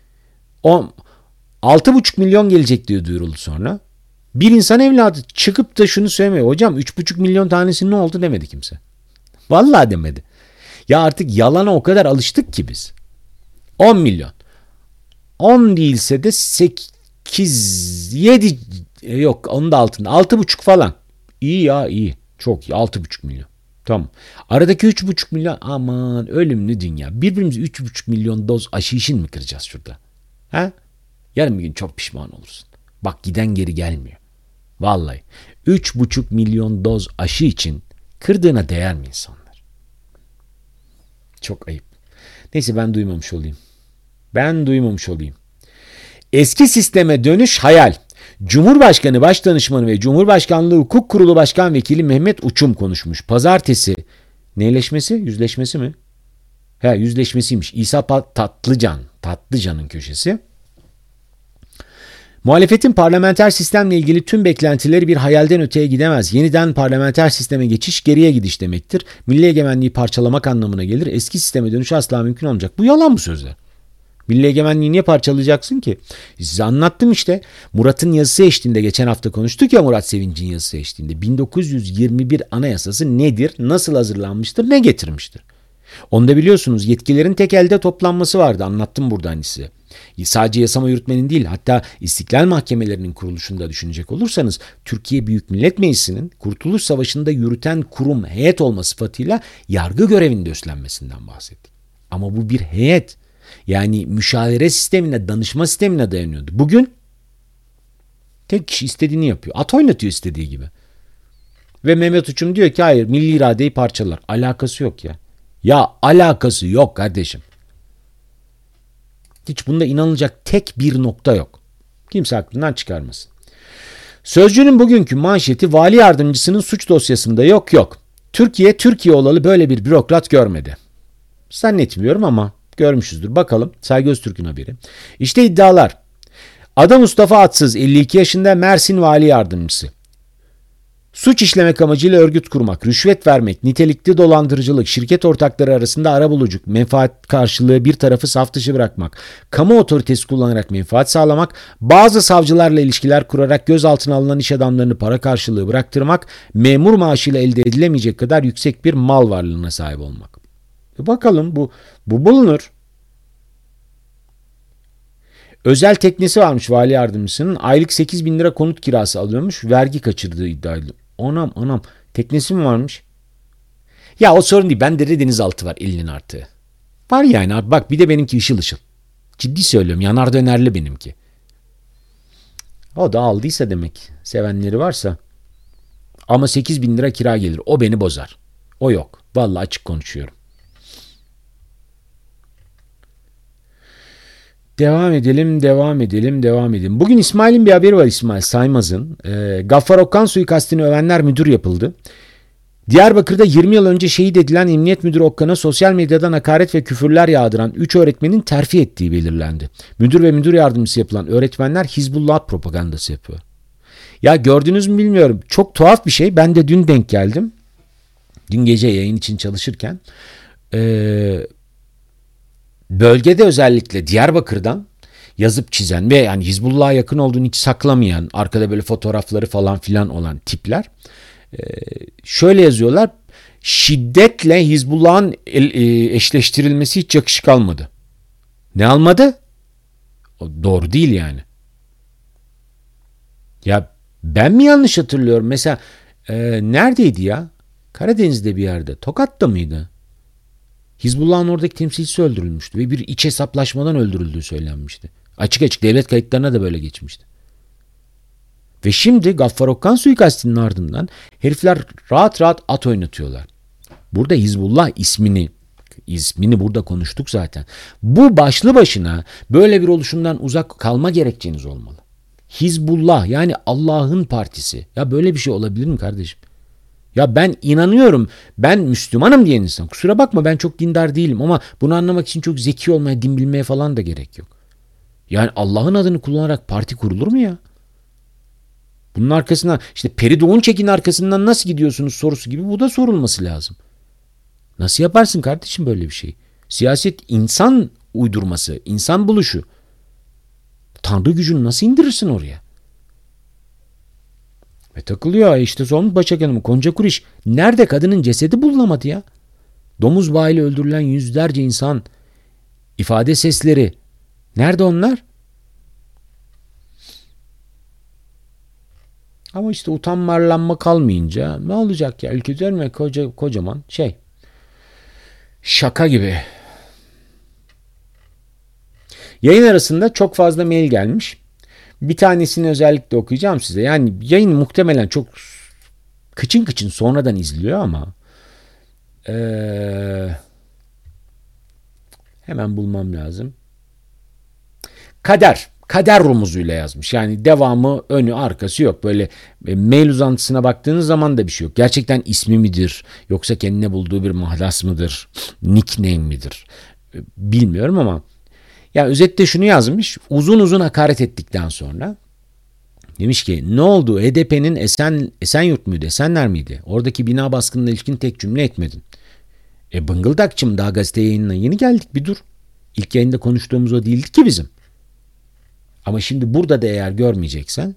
O altı buçuk milyon gelecek diye duyuruldu sonra. Bir insan evladı çıkıp da şunu söylemiyor. Hocam üç buçuk milyon tanesi ne oldu demedi kimse. Vallahi demedi. Ya artık yalana o kadar alıştık ki biz. on milyon. on değilse de sekiz, yedi yok onun da altında. altı buçuk falan. İyi ya iyi. Çok iyi. altı buçuk milyon. Tamam. Aradaki üç buçuk milyon aman ölümlü dünya. Birbirimizi üç buçuk milyon doz aşı için mi kıracağız şurada? Ha? Yarın bir gün çok pişman olursun. Bak giden geri gelmiyor. Vallahi üç buçuk milyon doz aşı için kırdığına değer mi insanlar? Çok ayıp. Neyse ben duymamış olayım. Ben duymamış olayım. Eski sisteme dönüş hayal. Cumhurbaşkanı Başdanışmanı ve Cumhurbaşkanlığı Hukuk Kurulu Başkan Vekili Mehmet Uçum konuşmuş. Pazartesi neyleşmesi? Yüzleşmesi mi? He yüzleşmesiymiş. İsa Tatlıcan. Tatlıcan'ın köşesi. Muhalefetin parlamenter sistemle ilgili tüm beklentileri bir hayalden öteye gidemez. Yeniden parlamenter sisteme geçiş geriye gidiş demektir. Milli egemenliği parçalamak anlamına gelir. Eski sisteme dönüş asla mümkün olmayacak. Bu yalan bu sözler. Milli egemenliği niye parçalayacaksın ki? Size anlattım işte. Murat'ın yazısı eşliğinde geçen hafta konuştuk ya Murat Sevinç'in yazısı eşliğinde. bin dokuz yüz yirmi bir Anayasası nedir? Nasıl hazırlanmıştır? Ne getirmiştir? Onu da biliyorsunuz yetkilerin tek elde toplanması vardı. Anlattım burada hani size. Sadece yasama yürütmenin değil hatta istiklal mahkemelerinin kuruluşunu da düşünecek olursanız Türkiye Büyük Millet Meclisi'nin Kurtuluş Savaşı'nda yürüten kurum heyet olma sıfatıyla yargı görevinde üstlenmesinden bahsettik. Ama bu bir heyet. Yani müşavere sistemine, danışma sistemine dayanıyordu. Bugün tek kişi istediğini yapıyor. At oynatıyor istediği gibi. Ve Mehmet Uçum diyor ki hayır milli iradeyi parçalar. Alakası yok ya. Ya alakası yok kardeşim. Hiç bunda inanılacak tek bir nokta yok. Kimse aklından çıkarmasın. Sözcü'nün bugünkü manşeti vali yardımcısının suç dosyasında yok yok. Türkiye, Türkiye olalı böyle bir bürokrat görmedi. Zannetmiyorum ama görmüşüzdür. Bakalım Saygı Öztürk'ün haberi. İşte iddialar. Ada Mustafa Atsız elli iki yaşında Mersin vali yardımcısı. Suç işlemek amacıyla örgüt kurmak, rüşvet vermek, nitelikli dolandırıcılık, şirket ortakları arasında arabuluculuk, menfaat karşılığı bir tarafı saf dışı bırakmak, kamu otoritesi kullanarak menfaat sağlamak, bazı savcılarla ilişkiler kurarak gözaltına alınan iş adamlarını para karşılığı bıraktırmak, memur maaşıyla elde edilemeyecek kadar yüksek bir mal varlığına sahip olmak. E bakalım bu, bu bulunur. Özel teknesi varmış vali yardımcısının. Aylık sekiz bin lira konut kirası alıyormuş. Vergi kaçırdığı iddia ediliyor. Anam anam. Teknesi mi varmış? Ya o sorun değil. Bende de denizaltı var elinin artığı. Var yani abi. Bak bir de benimki ışıl ışıl. Ciddi söylüyorum. Yanar dönerli benimki. O da aldıysa demek. Sevenleri varsa. Ama sekiz bin lira kira gelir. O beni bozar. O yok. Vallahi açık konuşuyorum. Devam edelim, devam edelim, devam edelim. Bugün İsmail'in bir haberi var İsmail Saymaz'ın. E, Gaffar Okkan suikastini övenler müdür yapıldı. Diyarbakır'da yirmi yıl önce şehit edilen Emniyet Müdürü Okkan'a sosyal medyadan hakaret ve küfürler yağdıran üç öğretmenin terfi ettiği belirlendi. Müdür ve müdür yardımcısı yapılan öğretmenler Hizbullah propagandası yapıyor. Ya gördünüz mü bilmiyorum. Çok tuhaf bir şey. Ben de dün denk geldim. Dün gece yayın için çalışırken. Eee... Bölgede özellikle Diyarbakır'dan yazıp çizen ve yani Hizbullah'a yakın olduğunu hiç saklamayan, arkada böyle fotoğrafları falan filan olan tipler e, şöyle yazıyorlar: şiddetle Hizbullah'ın e, eşleştirilmesi hiç yakışık almadı. Ne almadı? O doğru değil yani. Ya ben mi yanlış hatırlıyorum? Mesela e, neredeydi ya? Karadeniz'de bir yerde. Tokat'ta mıydı? Hizbullah'ın oradaki temsilcisi öldürülmüştü ve bir iç hesaplaşmadan öldürüldüğü söylenmişti. Açık açık devlet kayıtlarına da böyle geçmişti. Ve şimdi Gaffar Okkan suikastinin ardından herifler rahat rahat at oynatıyorlar. Burada Hizbullah ismini ismini burada konuştuk zaten. Bu başlı başına böyle bir oluşumdan uzak kalma gerekçeniz olmalı. Hizbullah yani Allah'ın partisi. Ya böyle bir şey olabilir mi kardeşim? Ya ben inanıyorum, ben Müslümanım diyen insan. Kusura bakma, ben çok dindar değilim ama bunu anlamak için çok zeki olmaya, din bilmeye falan da gerek yok. Yani Allah'ın adını kullanarak parti kurulur mu ya? Bunun arkasına işte Peri Doğunçekin arkasından nasıl gidiyorsunuz sorusu gibi bu da sorulması lazım. Nasıl yaparsın kardeşim böyle bir şey? Siyaset insan uydurması, insan buluşu. Tanrı gücünü nasıl indirirsin oraya? Ve takılıyor işte sormuş Başakanımı, Gonca Kuriş. Nerede kadının cesedi bulunamadı ya? Domuz bağıyla öldürülen yüzlerce insan, ifade sesleri. Nerede onlar? Ama işte utanma arlanma kalmayınca ne olacak ya? Ülke üzerine koca, kocaman şey. Şaka gibi. Yayın arasında çok fazla mail gelmiş. Bir tanesini özellikle okuyacağım size. Yani yayın muhtemelen çok kıçın kıçın sonradan izliyor ama ee, hemen bulmam lazım. Kader. Kader rumuzuyla yazmış. Yani devamı, önü, arkası yok. Böyle e, mail uzantısına baktığınız zaman da bir şey yok. Gerçekten ismi midir? Yoksa kendine bulduğu bir mahlas mıdır? Nickname midir? E, bilmiyorum ama ya özetle şunu yazmış. Uzun uzun hakaret ettikten sonra demiş ki ne oldu? H D P'nin Esen, Esenyurt muydu? Esenler miydi? Oradaki bina baskınına ilişkin tek cümle etmedin. E bıngıldakçım, daha gazete yayınına yeni geldik, bir dur. İlk yayında konuştuğumuz o değildi ki bizim. Ama şimdi burada da eğer görmeyeceksen,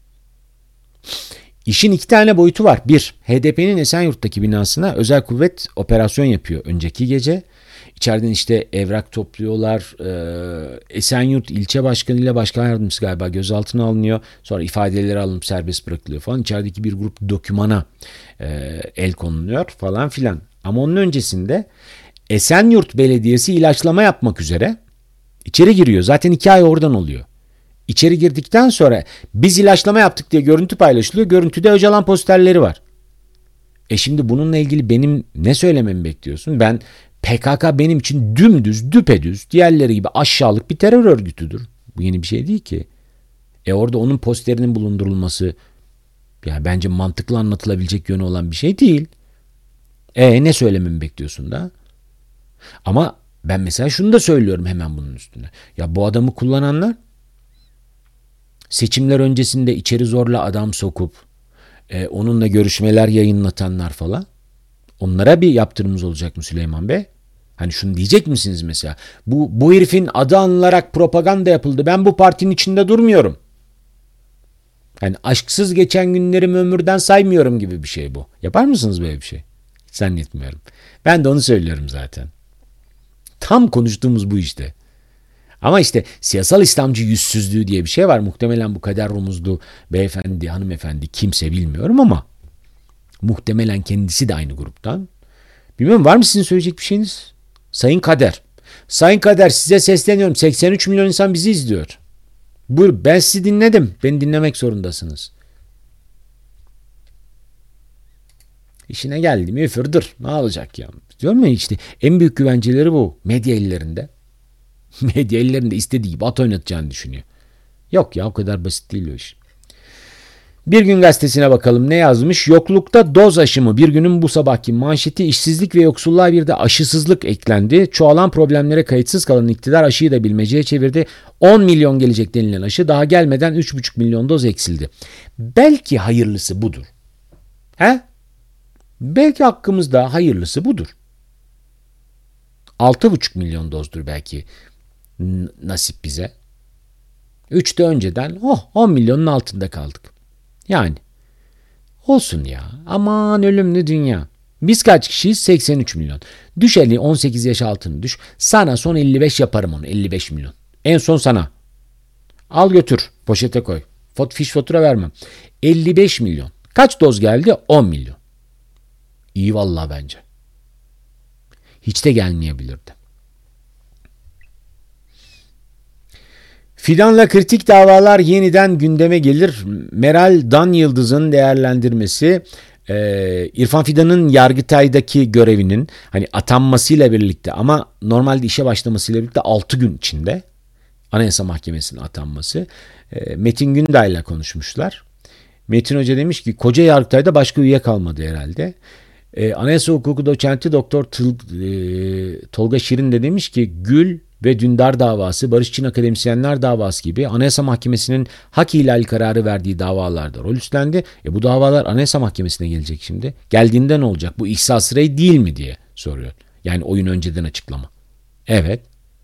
işin iki tane boyutu var. Bir, H D P'nin Esenyurt'taki binasına özel kuvvet operasyon yapıyor önceki gece. İçeriden işte evrak topluyorlar. Ee, Esenyurt ilçe başkanı ile başkan yardımcısı galiba gözaltına alınıyor. Sonra ifadeleri alınıp serbest bırakılıyor falan. İçerideki bir grup dokümana e, el konuluyor falan filan. Ama onun öncesinde Esenyurt Belediyesi ilaçlama yapmak üzere içeri giriyor. Zaten iki ay oradan oluyor. İçeri girdikten sonra biz ilaçlama yaptık diye görüntü paylaşılıyor. Görüntüde Öcalan posterleri var. E şimdi bununla ilgili benim ne söylememi bekliyorsun? Ben P K K benim için dümdüz, düpedüz, diğerleri gibi aşağılık bir terör örgütüdür. Bu yeni bir şey değil ki. E orada onun posterinin bulundurulması ya bence mantıklı anlatılabilecek yönü olan bir şey değil. E ne söylememi bekliyorsun da? Ama ben mesela şunu da söylüyorum hemen bunun üstüne. Ya bu adamı kullananlar seçimler öncesinde içeri zorla adam sokup e, onunla görüşmeler yayınlatanlar falan, onlara bir yaptırımımız olacak mı Süleyman Bey? Hani şunu diyecek misiniz mesela? Bu, bu herifin adı anılarak propaganda yapıldı. Ben bu partinin içinde durmuyorum. Yani aşksız geçen günlerimi ömürden saymıyorum gibi bir şey bu. Yapar mısınız böyle bir şey? Hiç zannetmiyorum. Ben de onu söylüyorum zaten. Tam konuştuğumuz bu işte. Ama işte siyasal İslamcı yüzsüzlüğü diye bir şey var. Muhtemelen bu Kader Rumuzlu beyefendi, hanımefendi kimse bilmiyorum ama muhtemelen kendisi de aynı gruptan. Bilmiyorum, var mı sizin söyleyecek bir şeyiniz? Sayın Kader. Sayın Kader, size sesleniyorum. seksen üç milyon insan bizi izliyor. Buyur, ben sizi dinledim. Beni dinlemek zorundasınız. İşine geldi mi üfürdür. Ne olacak ya? Diyorum ya işte en büyük güvenceleri bu. Medya ellerinde. Medya ellerinde istediği gibi at oynatacağını düşünüyor. Yok ya, o kadar basit değil o iş. Bir Gün Gazetesi'ne bakalım ne yazmış? Yoklukta doz aşımı. Bir Günün bu sabahki manşeti: işsizlik ve yoksulluğa bir de aşısızlık eklendi. Çoğalan problemlere kayıtsız kalan iktidar aşıyı da bilmeceye çevirdi. on milyon gelecek denilen aşı daha gelmeden üç buçuk milyon doz eksildi. Belki hayırlısı budur. He? Belki hakkımızda hayırlısı budur. altı buçuk milyon dozdur belki nasip bize. üçte önceden oh on milyonun altında kaldık. Yani olsun ya. Aman ölümlü dünya. Biz kaç kişiyiz? seksen üç milyon. Düş elli on sekiz yaş altını düş. Sana son elli beş yaparım onu. elli beş milyon. En son sana. Al götür. Poşete koy. Fot, fiş fatura vermem. elli beş milyon. Kaç doz geldi? on milyon. İyi vallahi bence. Hiç de gelmeyebilirdi. Fidan'la kritik davalar yeniden gündeme gelir. Meral Dan Yıldız'ın değerlendirmesi e, İrfan Fidan'ın Yargıtay'daki görevinin hani atanmasıyla birlikte ama normalde işe başlamasıyla birlikte altı gün içinde Anayasa Mahkemesi'ne atanması. E, Metin Günday'la konuşmuşlar. Metin Hoca demiş ki koca Yargıtay'da başka üye kalmadı herhalde. E, Anayasa Hukuku Doçenti Doktor e, Tolga Şirin de demiş ki Gül ve Dündar davası, Barış Çin Akademisyenler davası gibi Anayasa Mahkemesi'nin hak ihlali kararı verdiği davalarda rol üstlendi. E bu davalar Anayasa Mahkemesi'ne gelecek şimdi. Geldiğinde ne olacak? Bu ihsas rey değil mi diye soruyor. Yani oyun önceden açıklama. Evet.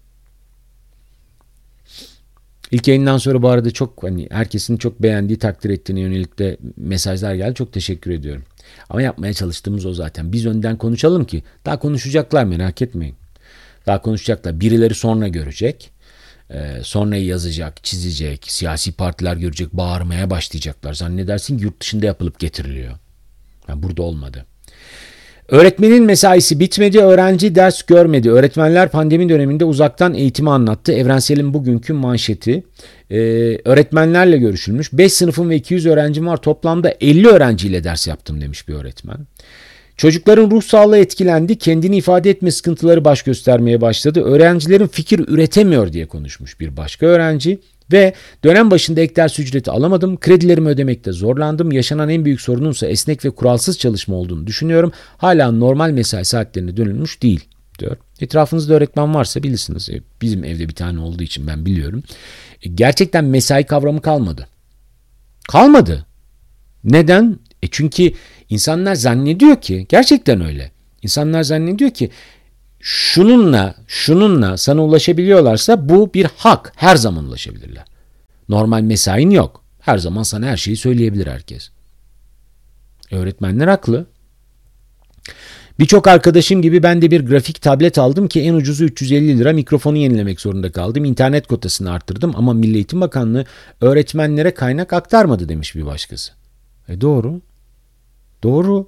İlk yayından sonra bu arada çok hani herkesin çok beğendiği, takdir ettiğine yönelik de mesajlar geldi. Çok teşekkür ediyorum. Ama yapmaya çalıştığımız o zaten. Biz önden konuşalım ki daha konuşacaklar, merak etmeyin. Daha konuşacaklar. Birileri sonra görecek. Ee, sonra yazacak, çizecek. Siyasi partiler görecek, bağırmaya başlayacaklar. Zannedersin yurt dışında yapılıp getiriliyor. Yani burada olmadı. Öğretmenin mesaisi bitmedi, öğrenci ders görmedi. Öğretmenler pandemi döneminde uzaktan eğitimi anlattı. Evrensel'in bugünkü manşeti. Ee, öğretmenlerle görüşülmüş. beş sınıfım ve iki yüz öğrencim var. Toplamda elli öğrenciyle ders yaptım demiş bir öğretmen. Çocukların ruh sağlığı etkilendi. Kendini ifade etme sıkıntıları baş göstermeye başladı. Öğrencilerin fikir üretemiyor diye konuşmuş bir başka öğrenci. Ve dönem başında ek ders ücreti alamadım. Kredilerimi ödemekte zorlandım. Yaşanan en büyük sorunumsa esnek ve kuralsız çalışma olduğunu düşünüyorum. Hala normal mesai saatlerine dönülmüş değil diyor. Etrafınızda öğretmen varsa bilirsiniz. Bizim evde bir tane olduğu için ben biliyorum. Gerçekten mesai kavramı kalmadı. Kalmadı. Neden? E çünkü insanlar zannediyor ki gerçekten öyle. İnsanlar zannediyor ki şununla şununla sana ulaşabiliyorlarsa bu bir hak. Her zaman ulaşabilirler. Normal mesain yok. Her zaman sana her şeyi söyleyebilir herkes. Öğretmenler haklı. Birçok arkadaşım gibi ben de bir grafik tablet aldım ki en ucuzu üç yüz elli lira, mikrofonu yenilemek zorunda kaldım. İnternet kotasını arttırdım ama Milli Eğitim Bakanlığı öğretmenlere kaynak aktarmadı demiş bir başkası. E doğru. Doğru.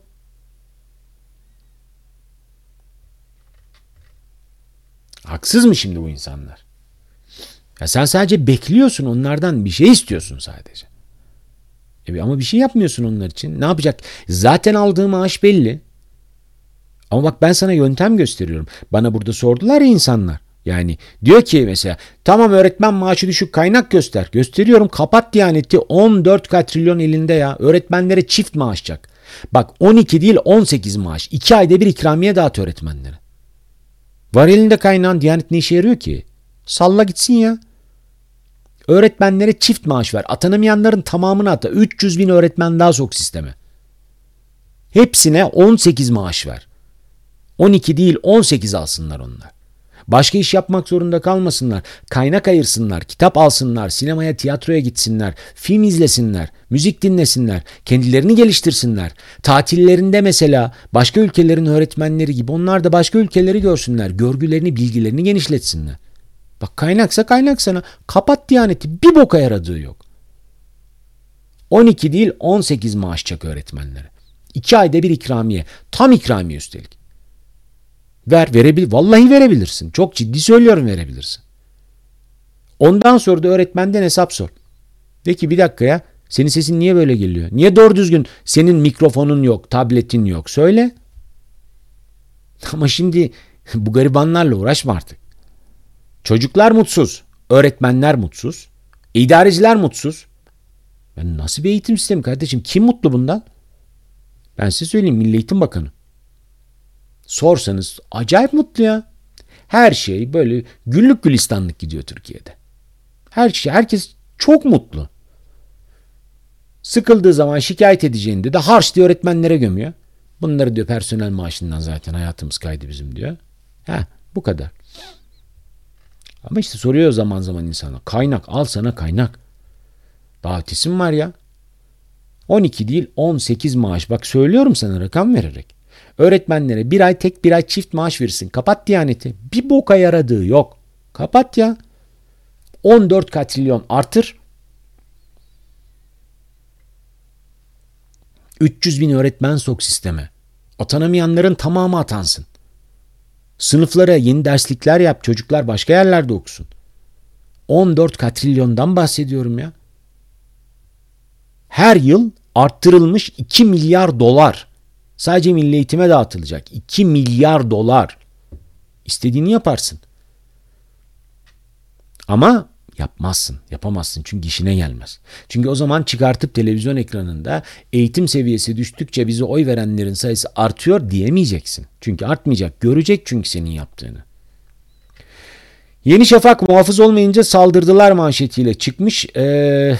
Haksız mı şimdi bu insanlar? Ya sen sadece bekliyorsun, onlardan bir şey istiyorsun sadece. E ama bir şey yapmıyorsun onlar için. Ne yapacak? Zaten aldığı maaş belli. Ama bak ben sana yöntem gösteriyorum. Bana burada sordular ya insanlar. Yani diyor ki mesela tamam öğretmen maaşı düşük, kaynak göster. Gösteriyorum, kapat Diyaneti, on dört katrilyon elinde ya. Öğretmenlere çift maaş çak. Bak on iki değil on sekiz maaş. iki ayda bir ikramiye dağıt öğretmenlere. Var elinde kaynağın, Diyanet ne işe yarıyor ki? Salla gitsin ya. Öğretmenlere çift maaş ver. Atanamayanların tamamını ata. üç yüz bin öğretmen daha sok sisteme. Hepsine on sekiz maaş ver. on iki değil on sekiz alsınlar onlar. Başka iş yapmak zorunda kalmasınlar. Kaynak ayırsınlar, kitap alsınlar, sinemaya, tiyatroya gitsinler, film izlesinler, müzik dinlesinler, kendilerini geliştirsinler. Tatillerinde mesela başka ülkelerin öğretmenleri gibi onlar da başka ülkeleri görsünler, görgülerini, bilgilerini genişletsinler. Bak kaynaksa kaynak sana. Kapat Diyaneti, bir boka yaradığı yok. on iki değil on sekiz maaş çak öğretmenlere. iki ayda bir ikramiye, tam ikramiye üstelik. Ver, verebil, vallahi verebilirsin. Çok ciddi söylüyorum, verebilirsin. Ondan sonra da öğretmenden hesap sor. De ki bir dakika ya, senin sesin niye böyle geliyor? Niye doğru düzgün senin mikrofonun yok, tabletin yok? Söyle. Ama şimdi bu garibanlarla uğraşma artık. Çocuklar mutsuz, öğretmenler mutsuz, idareciler mutsuz. Ben nasıl bir eğitim sistemi kardeşim? Kim mutlu bundan? Ben size söyleyeyim, Milli Eğitim Bakanı. Sorsanız acayip mutlu ya. Her şey böyle güllük gülistanlık gidiyor Türkiye'de. Her şey, herkes çok mutlu. Sıkıldığı zaman şikayet edeceğinde de harç diye öğretmenlere gömüyor. Bunları diyor personel maaşından zaten hayatımız kaydı bizim diyor. Ha, bu kadar. Ama işte soruyor zaman zaman insana. Kaynak, al sana kaynak. Daha ötesi mi var ya? on iki değil on sekiz maaş. Bak söylüyorum sana rakam vererek. Öğretmenlere bir ay tek bir ay çift maaş verirsin. Kapat Diyaneti. Bir boka yaradığı yok. Kapat ya. on dört katrilyon artır. üç yüz bin öğretmen sok sisteme. Atanamayanların tamamı atansın. Sınıflara yeni derslikler yap. Çocuklar başka yerlerde okusun. on dört katrilyondan bahsediyorum ya. Her yıl arttırılmış iki milyar dolar. Sadece milli eğitime dağıtılacak. iki milyar dolar. İstediğini yaparsın. Ama yapmazsın. Yapamazsın. Çünkü işine gelmez. Çünkü o zaman çıkartıp televizyon ekranında eğitim seviyesi düştükçe bize oy verenlerin sayısı artıyor diyemeyeceksin. Çünkü artmayacak. Görecek çünkü senin yaptığını. Yeni Şafak muhafız olmayınca saldırdılar manşetiyle çıkmış. Ee,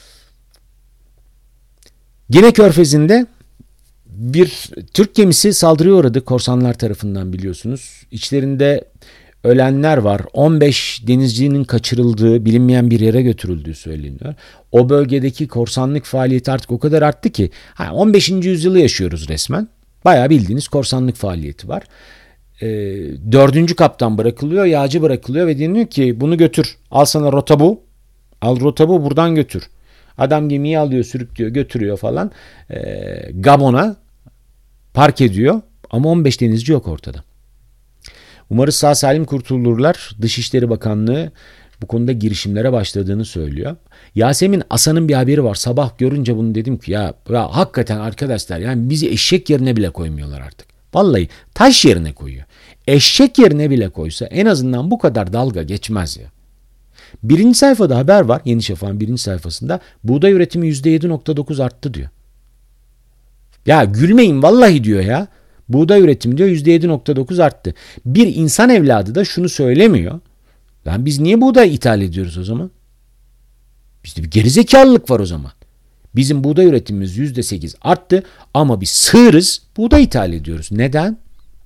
Gine Körfezi'nde bir Türk gemisi saldırıya uğradı korsanlar tarafından biliyorsunuz. İçlerinde ölenler var. on beş denizcinin kaçırıldığı, bilinmeyen bir yere götürüldüğü söyleniyor. O bölgedeki korsanlık faaliyeti artık o kadar arttı ki on beşinci yüzyılı yaşıyoruz resmen. Bayağı bildiğiniz korsanlık faaliyeti var. E, dördüncü kaptan bırakılıyor, yağcı bırakılıyor ve deniyor ki bunu götür. Al sana rota bu. Al rota bu, buradan götür. Adam gemiyi alıyor, sürüklüyor, götürüyor falan. E, Gabon'a park ediyor ama on beş denizci yok ortada. Umarız sağ salim kurtulurlar. Dışişleri Bakanlığı bu konuda girişimlere başladığını söylüyor. Yasemin Asan'ın bir haberi var. Sabah görünce bunu dedim ki ya, ya hakikaten arkadaşlar yani bizi eşek yerine bile koymuyorlar artık. Vallahi taş yerine koyuyor. Eşek yerine bile koysa en azından bu kadar dalga geçmez ya. Birinci sayfada haber var. Yeni Şafak'ın birinci sayfasında buğday üretimi yüzde yedi nokta dokuz arttı diyor. Ya gülmeyin vallahi diyor ya. Buğday üretimi diyor yüzde yedi nokta dokuz arttı. Bir insan evladı da şunu söylemiyor. Lan biz niye buğday ithal ediyoruz o zaman? Bizde bir gerizekalılık var o zaman. Bizim buğday üretimimiz yüzde sekiz arttı ama biz sığırız, buğday ithal ediyoruz. Neden?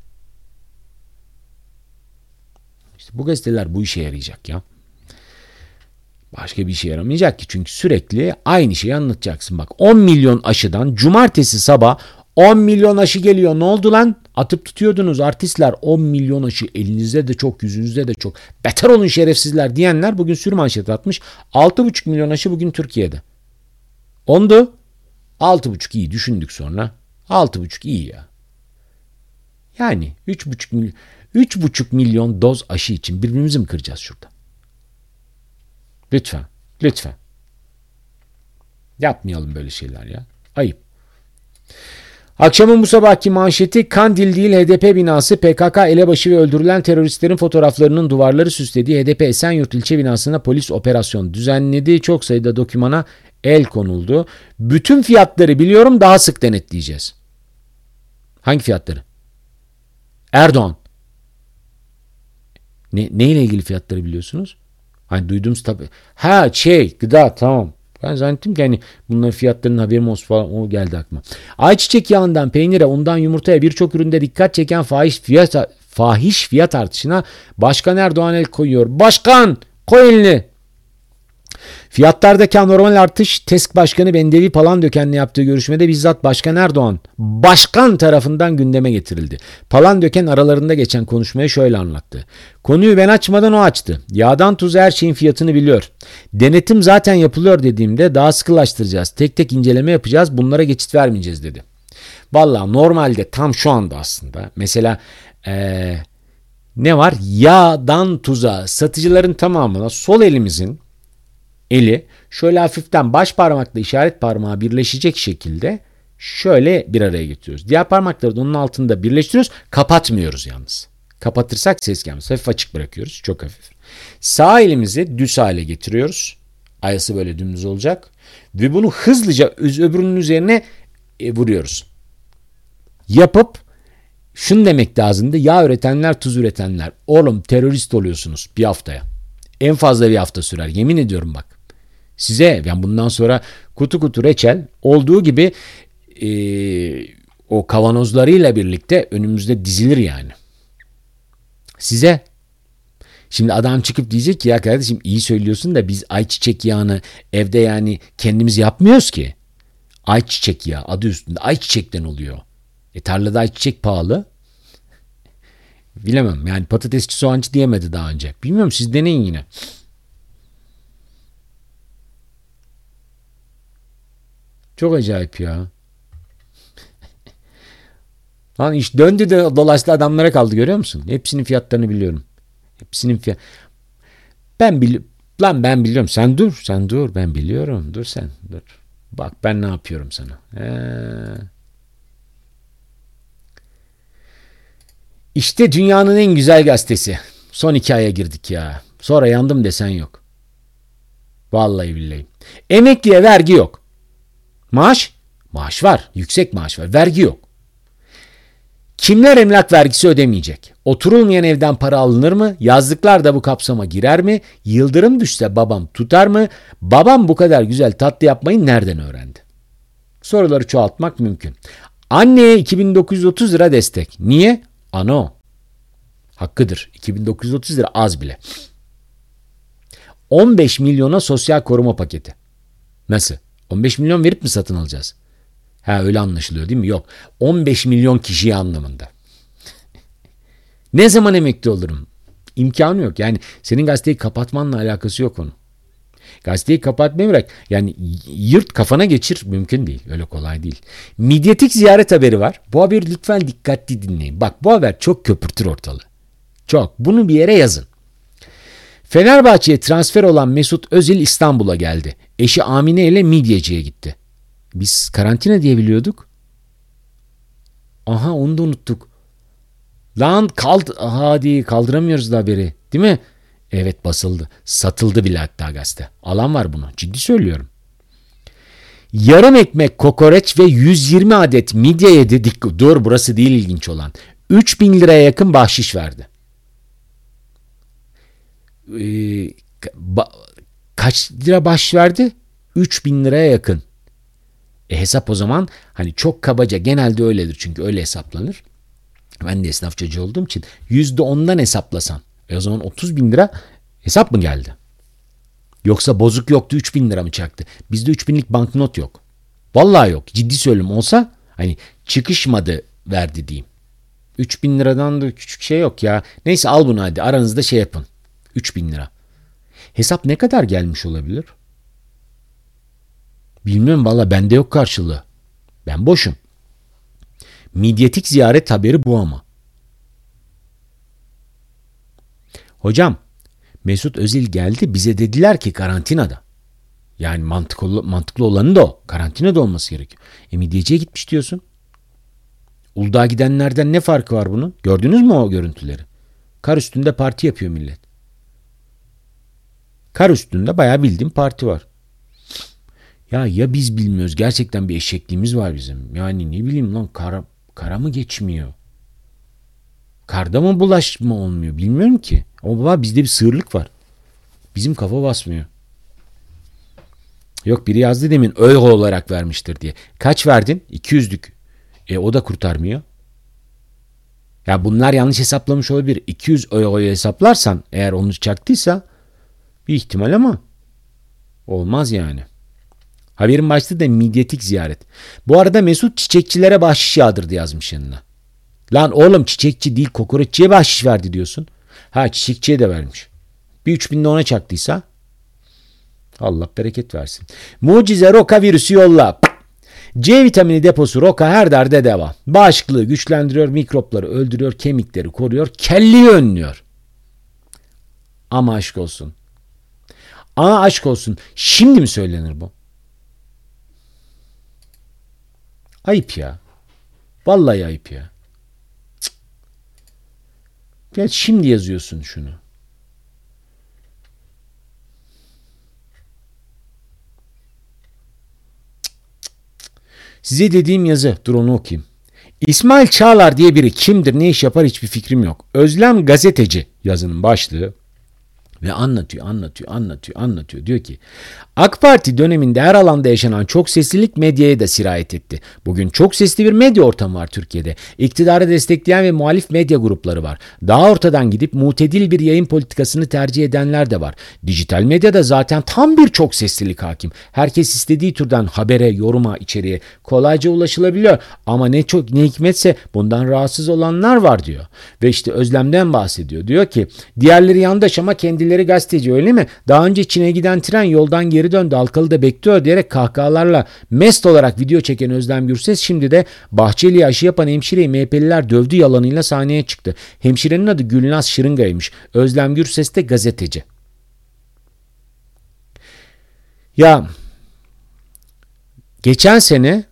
İşte bu gazeteler bu işe yarayacak ya. Başka bir işe yaramayacak ki çünkü sürekli aynı şeyi anlatacaksın. Bak on milyon aşıdan cumartesi sabah on milyon aşı geliyor. Ne oldu lan? Atıp tutuyordunuz artistler. on milyon aşı elinizde de çok, yüzünüzde de çok. Beter olun şerefsizler diyenler bugün sürmanşet atmış. altı buçuk milyon aşı bugün Türkiye'de. Ondu. altı buçuk iyi düşündük sonra. altı buçuk iyi ya. Yani üç buçuk milyon, üç buçuk milyon doz aşı için birbirimizi mi kıracağız şurada? Lütfen. Lütfen. Yapmayalım böyle şeyler ya. Ayıp. Akşamın bu sabahki manşeti Kandil değil H D P binası P K K elebaşı ve öldürülen teröristlerin fotoğraflarının duvarları süslediği H D P Esenyurt ilçe binasına polis operasyon düzenledi. Çok sayıda dokümana el konuldu. Bütün fiyatları biliyorum daha sık denetleyeceğiz. Hangi fiyatları? Erdoğan. Ne, neyle ilgili fiyatları biliyorsunuz? Hani duyduğumuz tabii. Ha şey gıda tamam. Ben zannettim ki hani bunların fiyatlarının haberim olsun falan o geldi aklıma. Ayçiçek yağından peynire, undan yumurtaya birçok üründe dikkat çeken fahiş fiyat, fahiş fiyat artışına Başkan Erdoğan el koyuyor. Başkan koy elini. Fiyatlardaki anormal artış TESK Başkanı Bendevi Palandöken'le yaptığı görüşmede bizzat Başkan Erdoğan başkan tarafından gündeme getirildi. Palandöken aralarında geçen konuşmayı şöyle anlattı. Konuyu ben açmadan o açtı. Yağdan tuza her şeyin fiyatını biliyor. Denetim zaten yapılıyor dediğimde daha sıkılaştıracağız. Tek tek inceleme yapacağız. Bunlara geçit vermeyeceğiz dedi. Vallahi normalde tam şu anda aslında mesela ee, ne var? Yağdan tuza satıcıların tamamına sol elimizin eli şöyle hafiften baş parmakla işaret parmağı birleşecek şekilde şöyle bir araya getiriyoruz. Diğer parmakları da onun altında birleştiriyoruz. Kapatmıyoruz yalnız. Kapatırsak ses gelmez. Hafif açık bırakıyoruz. Çok hafif. Sağ elimizi düz hale getiriyoruz. Ayası böyle dümdüz olacak. Ve bunu hızlıca öbürünün üzerine e, vuruyoruz. Yapıp şunu demek lazımdı. Yağ üretenler, tuz üretenler. Oğlum terörist oluyorsunuz bir haftaya. En fazla bir hafta sürer. Yemin ediyorum bak. Size yani bundan sonra kutu kutu reçel olduğu gibi e, o kavanozlarıyla birlikte önümüzde dizilir yani. Size Şimdi adam çıkıp diyecek ki ya kardeşim iyi söylüyorsun da biz ayçiçek yağını evde yani kendimiz yapmıyoruz ki. Ayçiçek yağı adı üstünde ayçiçekten oluyor. E tarlada ayçiçek pahalı. Bilemem yani patatesçi soğancı diyemedi daha önce. Bilmiyorum siz deneyin yine. Çok acayip ya. Lan iş döndü de dolaştı adamlara kaldı görüyor musun? Hepsinin fiyatlarını biliyorum. Hepsinin fiyat. Ben bil Lan ben biliyorum. Sen dur. Sen dur. Ben biliyorum. Dur sen. Dur. Bak ben ne yapıyorum sana. Ee... İşte dünyanın en güzel gazetesi. Son iki aya girdik ya. Sonra yandım desen yok. Vallahi billahi. Emekliye vergi yok. Maaş? Maaş var. Yüksek maaş var. Vergi yok. Kimler emlak vergisi ödemeyecek? Oturulmayan evden para alınır mı? Yazlıklar da bu kapsama girer mi? Yıldırım düşse babam tutar mı? Babam bu kadar güzel tatlı yapmayı nereden öğrendi? Soruları çoğaltmak mümkün. Anneye iki bin dokuz yüz otuz lira destek. Niye? Ano. Hakkıdır. iki bin dokuz yüz otuz lira az bile. on beş milyona sosyal koruma paketi. Nasıl? on beş milyon verip mi satın alacağız? Ha öyle anlaşılıyor değil mi? Yok. on beş milyon kişiye anlamında. Ne zaman emekli olurum? İmkanı yok. Yani senin gazeteyi kapatmanla alakası yok onun. Gazeteyi kapatmayı bırak. Yani yırt kafana geçir mümkün değil. Öyle kolay değil. Medyatik ziyaret haberi var. Bu haberi lütfen dikkatli dinleyin. Bak bu haber çok köpürtür ortalığı. Çok. Bunu bir yere yazın. Fenerbahçe'ye transfer olan Mesut Özil İstanbul'a geldi. Eşi Amine ile midyeciye gitti. Biz karantina diye biliyorduk. Aha onu da unuttuk. Lan kald hadi kaldıramıyoruz da haberi. Değil mi? Evet basıldı. Satıldı bile hatta gazete. Alan var bunu. Ciddi söylüyorum. Yarım ekmek kokoreç ve yüz yirmi adet midye yedi. Dur burası değil ilginç olan. üç bin liraya yakın bahşiş verdi. Ee, ba- kaç lira bahşiş verdi? üç bin liraya yakın. E hesap o zaman hani çok kabaca genelde öyledir çünkü öyle hesaplanır. Ben de esnaf çocuğu olduğum için yüzde ondan hesaplasan e o zaman otuz bin lira hesap mı geldi? Yoksa bozuk yoktu üç bin lira mı çaktı? Bizde üç binlik banknot yok. Vallahi yok. Ciddi söylüyorum olsa hani çıkışmadı verdi diyeyim. üç bin liradan da küçük şey yok ya. Neyse al bunu hadi aranızda şey yapın. üç bin lira. Hesap ne kadar gelmiş olabilir? Bilmiyorum valla bende yok karşılığı. Ben boşum. Medyatik ziyaret haberi bu ama. Hocam Mesut Özil geldi bize dediler ki karantinada. Yani mantıklı, mantıklı olanı da o. Karantinada olması gerekiyor. E midyeciye gitmiş diyorsun. Uludağ'a gidenlerden ne farkı var bunun? Gördünüz mü o görüntüleri? Kar üstünde parti yapıyor millet. Kar üstünde bayağı bildiğim parti var. Ya ya biz bilmiyoruz. Gerçekten bir eşekliğimiz var bizim. Yani ne bileyim lan kara, kara mı geçmiyor? Karda mı bulaşma olmuyor? Bilmiyorum ki. Ama baba bizde bir sığırlık var. Bizim kafa basmıyor. Yok biri yazdı demin euro olarak vermiştir diye. Kaç verdin? iki yüzlük. E o da kurtarmıyor. Ya bunlar yanlış hesaplamış olabilir. iki yüz euroyu hesaplarsan eğer onu çaktıysa bir ihtimal ama olmaz yani. Haberin başlığı da medyatik ziyaret. Bu arada Mesut çiçekçilere bahşiş yağdırdı yazmış yanına. Lan oğlum çiçekçi değil kokoreççiye bahşiş verdi diyorsun. Ha çiçekçiye de vermiş. Bir üç bin de ona çaktıysa Allah bereket versin. Mucize Roka virüsü yolla. C vitamini deposu Roka her derde deva. Bağışıklığı güçlendiriyor, mikropları öldürüyor, kemikleri koruyor, kelliyi önlüyor. Ama aşk olsun. Ama aşk olsun. Şimdi mi söylenir bu? Ayıp ya. Vallahi ayıp ya. Cık. Ya şimdi yazıyorsun şunu. Size dediğim yazı. Dur onu okuyayım. İsmail Çağlar diye biri kimdir, ne iş yapar hiçbir fikrim yok. Özlem gazeteci yazının başlığı. Ve anlatıyor, anlatıyor, anlatıyor, anlatıyor. Diyor ki AK Parti döneminde her alanda yaşanan çok seslilik medyaya da sirayet etti. Bugün çok sesli bir medya ortamı var Türkiye'de. İktidarı destekleyen ve muhalif medya grupları var. Daha ortadan gidip mutedil bir yayın politikasını tercih edenler de var. Dijital medyada zaten tam bir çok seslilik hakim. Herkes istediği türden habere, yoruma, içeriğe kolayca ulaşılabiliyor. Ama ne çok ne hikmetse bundan rahatsız olanlar var diyor. Ve işte Özlem'den bahsediyor. Diyor ki diğerleri yandaş ama kendileri gazeteci öyle mi? Daha önce Çin'e giden tren yoldan geri döndü. Halkalı'da bekliyor diyerek kahkahalarla mest olarak video çeken Özlem Gürses şimdi de Bahçeli'ye aşı yapan hemşireyi M H P'liler dövdü yalanıyla sahneye çıktı. Hemşirenin adı Gülnaz Şırınga'ymış. Özlem Gürses de gazeteci. Ya geçen sene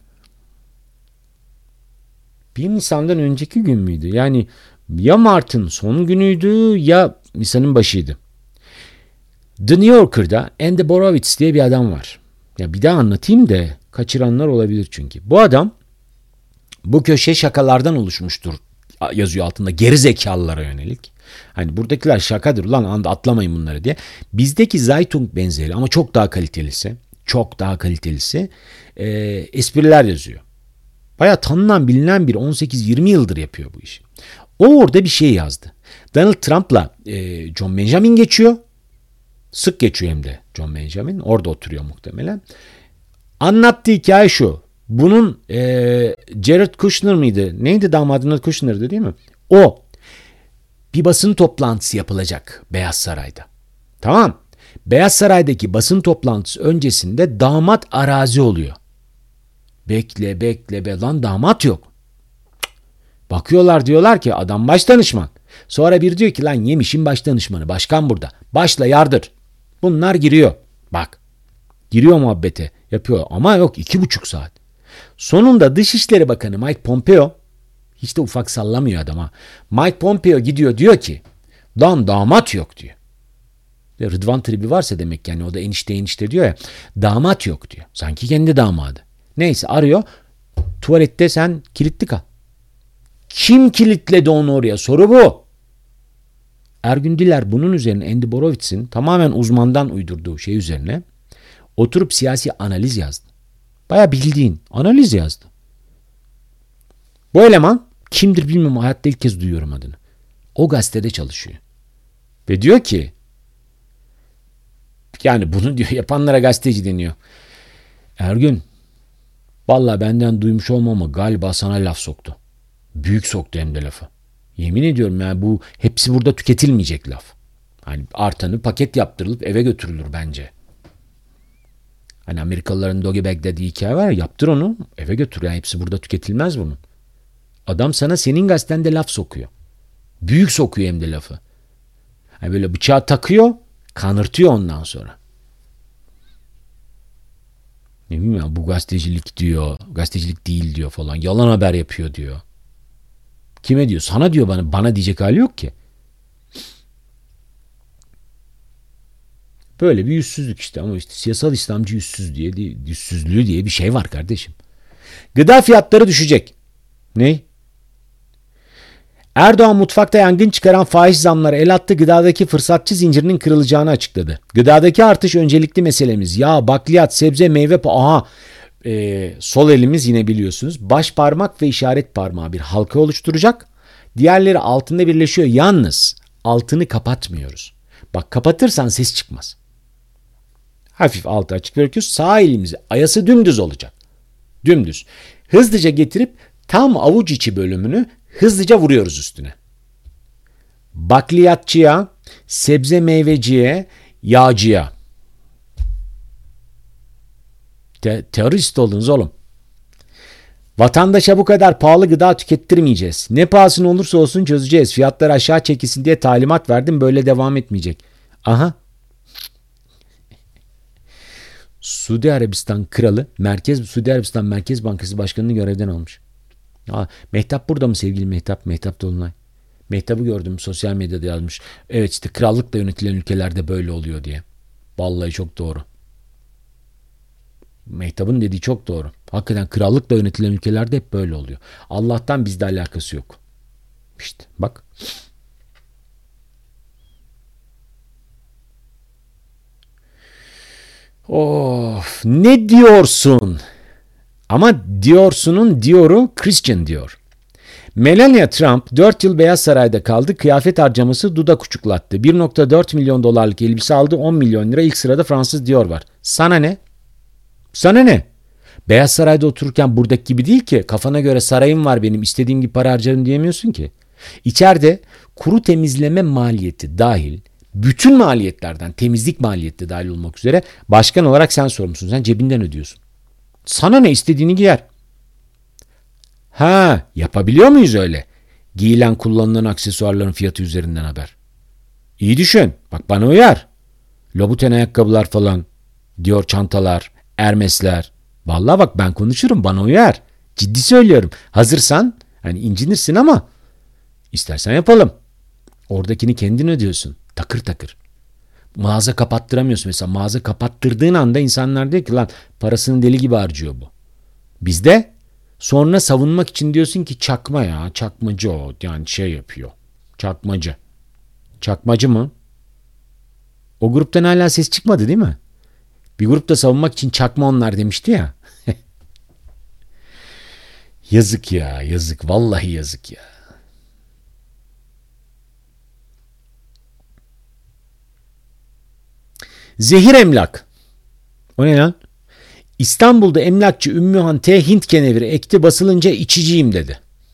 bir Nisan'dan önceki gün müydü? Yani ya Mart'ın son günüydü ya Nisan'ın başıydı. The New Yorker'da Andy Borowitz diye bir adam var. Ya bir daha anlatayım da kaçıranlar olabilir çünkü. Bu adam bu köşe şakalardan oluşmuştur yazıyor altında, geri zekalılara yönelik. Hani buradakiler şakadır ulan atlamayın bunları diye. Bizdeki Zeitung benzeri ama çok daha kalitelisi, çok daha kalitelisi e, espriler yazıyor. Bayağı tanınan bilinen bir on sekiz yirmi yıldır yapıyor bu işi. O orada bir şey yazdı. Donald Trump'la e, John Benjamin geçiyor. Sık geçiyor hem de John Benjamin. Orada oturuyor muhtemelen. Anlattığı hikaye şu. Bunun e, Jared Kushner mıydı? Neydi damadının adı? Kushner'dı değil mi? O. Bir basın toplantısı yapılacak Beyaz Saray'da. Tamam. Beyaz Saray'daki basın toplantısı öncesinde damat arazi oluyor. Bekle bekle be lan damat yok. Bakıyorlar diyorlar ki adam baş danışman. Sonra bir diyor ki lan yemişim baş danışmanı. Başkan burada. Başla yardır. Bunlar giriyor. Bak. Giriyor muhabbete. Yapıyor ama yok iki buçuk saat. Sonunda Dışişleri Bakanı Mike Pompeo hiç de ufak sallamıyor adama. Mike Pompeo gidiyor diyor ki lan damat yok diyor. Ve Rıdvan tribi varsa demek yani o da enişte enişte diyor ya. Damat yok diyor. Sanki kendi damadı. Neyse arıyor. Tuvalette sen kilitli kal. Kim kilitledi onu oraya? Soru bu. Ergün Diler bunun üzerine Andy Borowitz'in tamamen uzmandan uydurduğu şey üzerine oturup siyasi analiz yazdı. Baya bildiğin analiz yazdı. Bu eleman kimdir bilmiyorum, hayatta ilk kez duyuyorum adını. O gazetede çalışıyor. Ve diyor ki yani bunu diyor yapanlara gazeteci deniyor. Ergün vallahi benden duymuş olma ama galiba sana laf soktu. Büyük soktu hem de lafı. Yemin ediyorum yani bu hepsi burada tüketilmeyecek laf. Hani artanı paket yaptırılıp eve götürülür bence. Hani Amerikalıların doggy bag dediği hikaye var ya, yaptır onu eve götür. Yani hepsi burada tüketilmez bunun. Adam sana senin gazetende laf sokuyor. Büyük sokuyor hem de lafı. Yani böyle bıçağı takıyor, kanırtıyor ondan sonra. Ne bileyim ya bu gazetecilik diyor, gazetecilik değil diyor falan. Yalan haber yapıyor diyor. Kime diyor? Sana diyor, bana bana diyecek hali yok ki. Böyle bir yüzsüzlük işte ama işte siyasal İslamcı yüzsüz diye, yüzsüzlüğü diye bir şey var kardeşim. Gıda fiyatları düşecek. Ne? Erdoğan mutfakta yangın çıkaran fahiş zamlara el attı, gıdadaki fırsatçı zincirinin kırılacağını açıkladı. Gıdadaki artış öncelikli meselemiz. Yağ, bakliyat, sebze, meyve, aha e, sol elimiz yine biliyorsunuz baş parmak ve işaret parmağı bir halka oluşturacak. Diğerleri altında birleşiyor. Yalnız altını kapatmıyoruz. Bak kapatırsan ses çıkmaz. Hafif altı açık bırakıyoruz. Sağ elimizi ayası dümdüz olacak. Dümdüz. Hızlıca getirip tam avuç içi bölümünü hızlıca vuruyoruz üstüne. Bakliyatçıya, sebze meyveciye, yağcıya. Te- terörist oldunuz oğlum. Vatandaşa bu kadar pahalı gıda tükettirmeyeceğiz. Ne pahasına olursa olsun çözeceğiz. Fiyatlar aşağı çekilsin diye talimat verdim. Böyle devam etmeyecek. Aha. Suudi Arabistan kralı Merkez Suudi Arabistan Merkez Bankası Başkanı'nı görevden almış. Aa, Mehtap burada mı sevgili Mehtap? Mehtap Dolunay. Mehtap'ı gördüm sosyal medyada yazmış. Evet işte krallıkla yönetilen ülkelerde böyle oluyor diye. Vallahi çok doğru. Mehtap'ın dediği çok doğru. Hakikaten krallıkla yönetilen ülkelerde hep böyle oluyor. Allah'tan bizde alakası yok. İşte bak. Of, ne diyorsun? Ama diyorsunun diyoru Christian diyor. Melania Trump dört yıl Beyaz Saray'da kaldı. Kıyafet harcaması dudak uçuklattı. bir virgül dört milyon dolarlık elbise aldı. on milyon lira. İlk sırada Fransız Dior var. Sana ne? Sana ne? Beyaz Saray'da otururken buradaki gibi değil ki. Kafana göre sarayım var benim, istediğim gibi para harcarım diyemiyorsun ki. İçeride kuru temizleme maliyeti dahil, bütün maliyetlerden, temizlik maliyeti dahil olmak üzere başkan olarak sen sorumlusun. Sen cebinden ödüyorsun. Sana ne, istediğini giyer. Ha, yapabiliyor muyuz öyle? Giyilen, kullanılan aksesuarların fiyatı üzerinden haber. İyi düşün. Bak bana uyar. Louboutin ayakkabılar falan, Dior çantalar, Hermes'ler. Vallahi bak ben konuşurum, bana uyar. Ciddi söylüyorum. Hazırsan, hani incinirsin ama istersen yapalım. Oradakini kendin ödüyorsun. Takır takır. Mağaza kapattıramıyorsun mesela. Mağaza kapattırdığın anda insanlar diyor ki lan parasını deli gibi harcıyor bu. Bizde sonra savunmak için diyorsun ki çakma ya, çakmacı o, yani şey yapıyor. Çakmacı. Çakmacı mı? O gruptan hala ses çıkmadı değil mi? Bir grupta savunmak için çakma onlar demişti ya. Yazık ya, yazık. Vallahi yazık ya. Zehir emlak. O ne lan? İstanbul'da emlakçı Ümmühan T. Hint keneviri ekti, basılınca içiciyim dedi.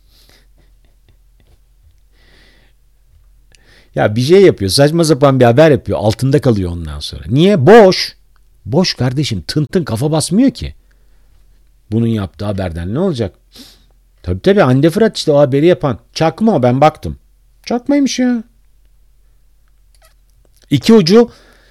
Ya bir şey yapıyor, saçma sapan bir haber yapıyor, altında kalıyor ondan sonra. Niye? Boş. Boş kardeşim, tın tın kafa basmıyor ki. Bunun yaptığı haberden ne olacak? Tabii tabii, Hande Fırat işte o haberi yapan. Çakma o, ben baktım. Çakmaymış ya. İki ucu.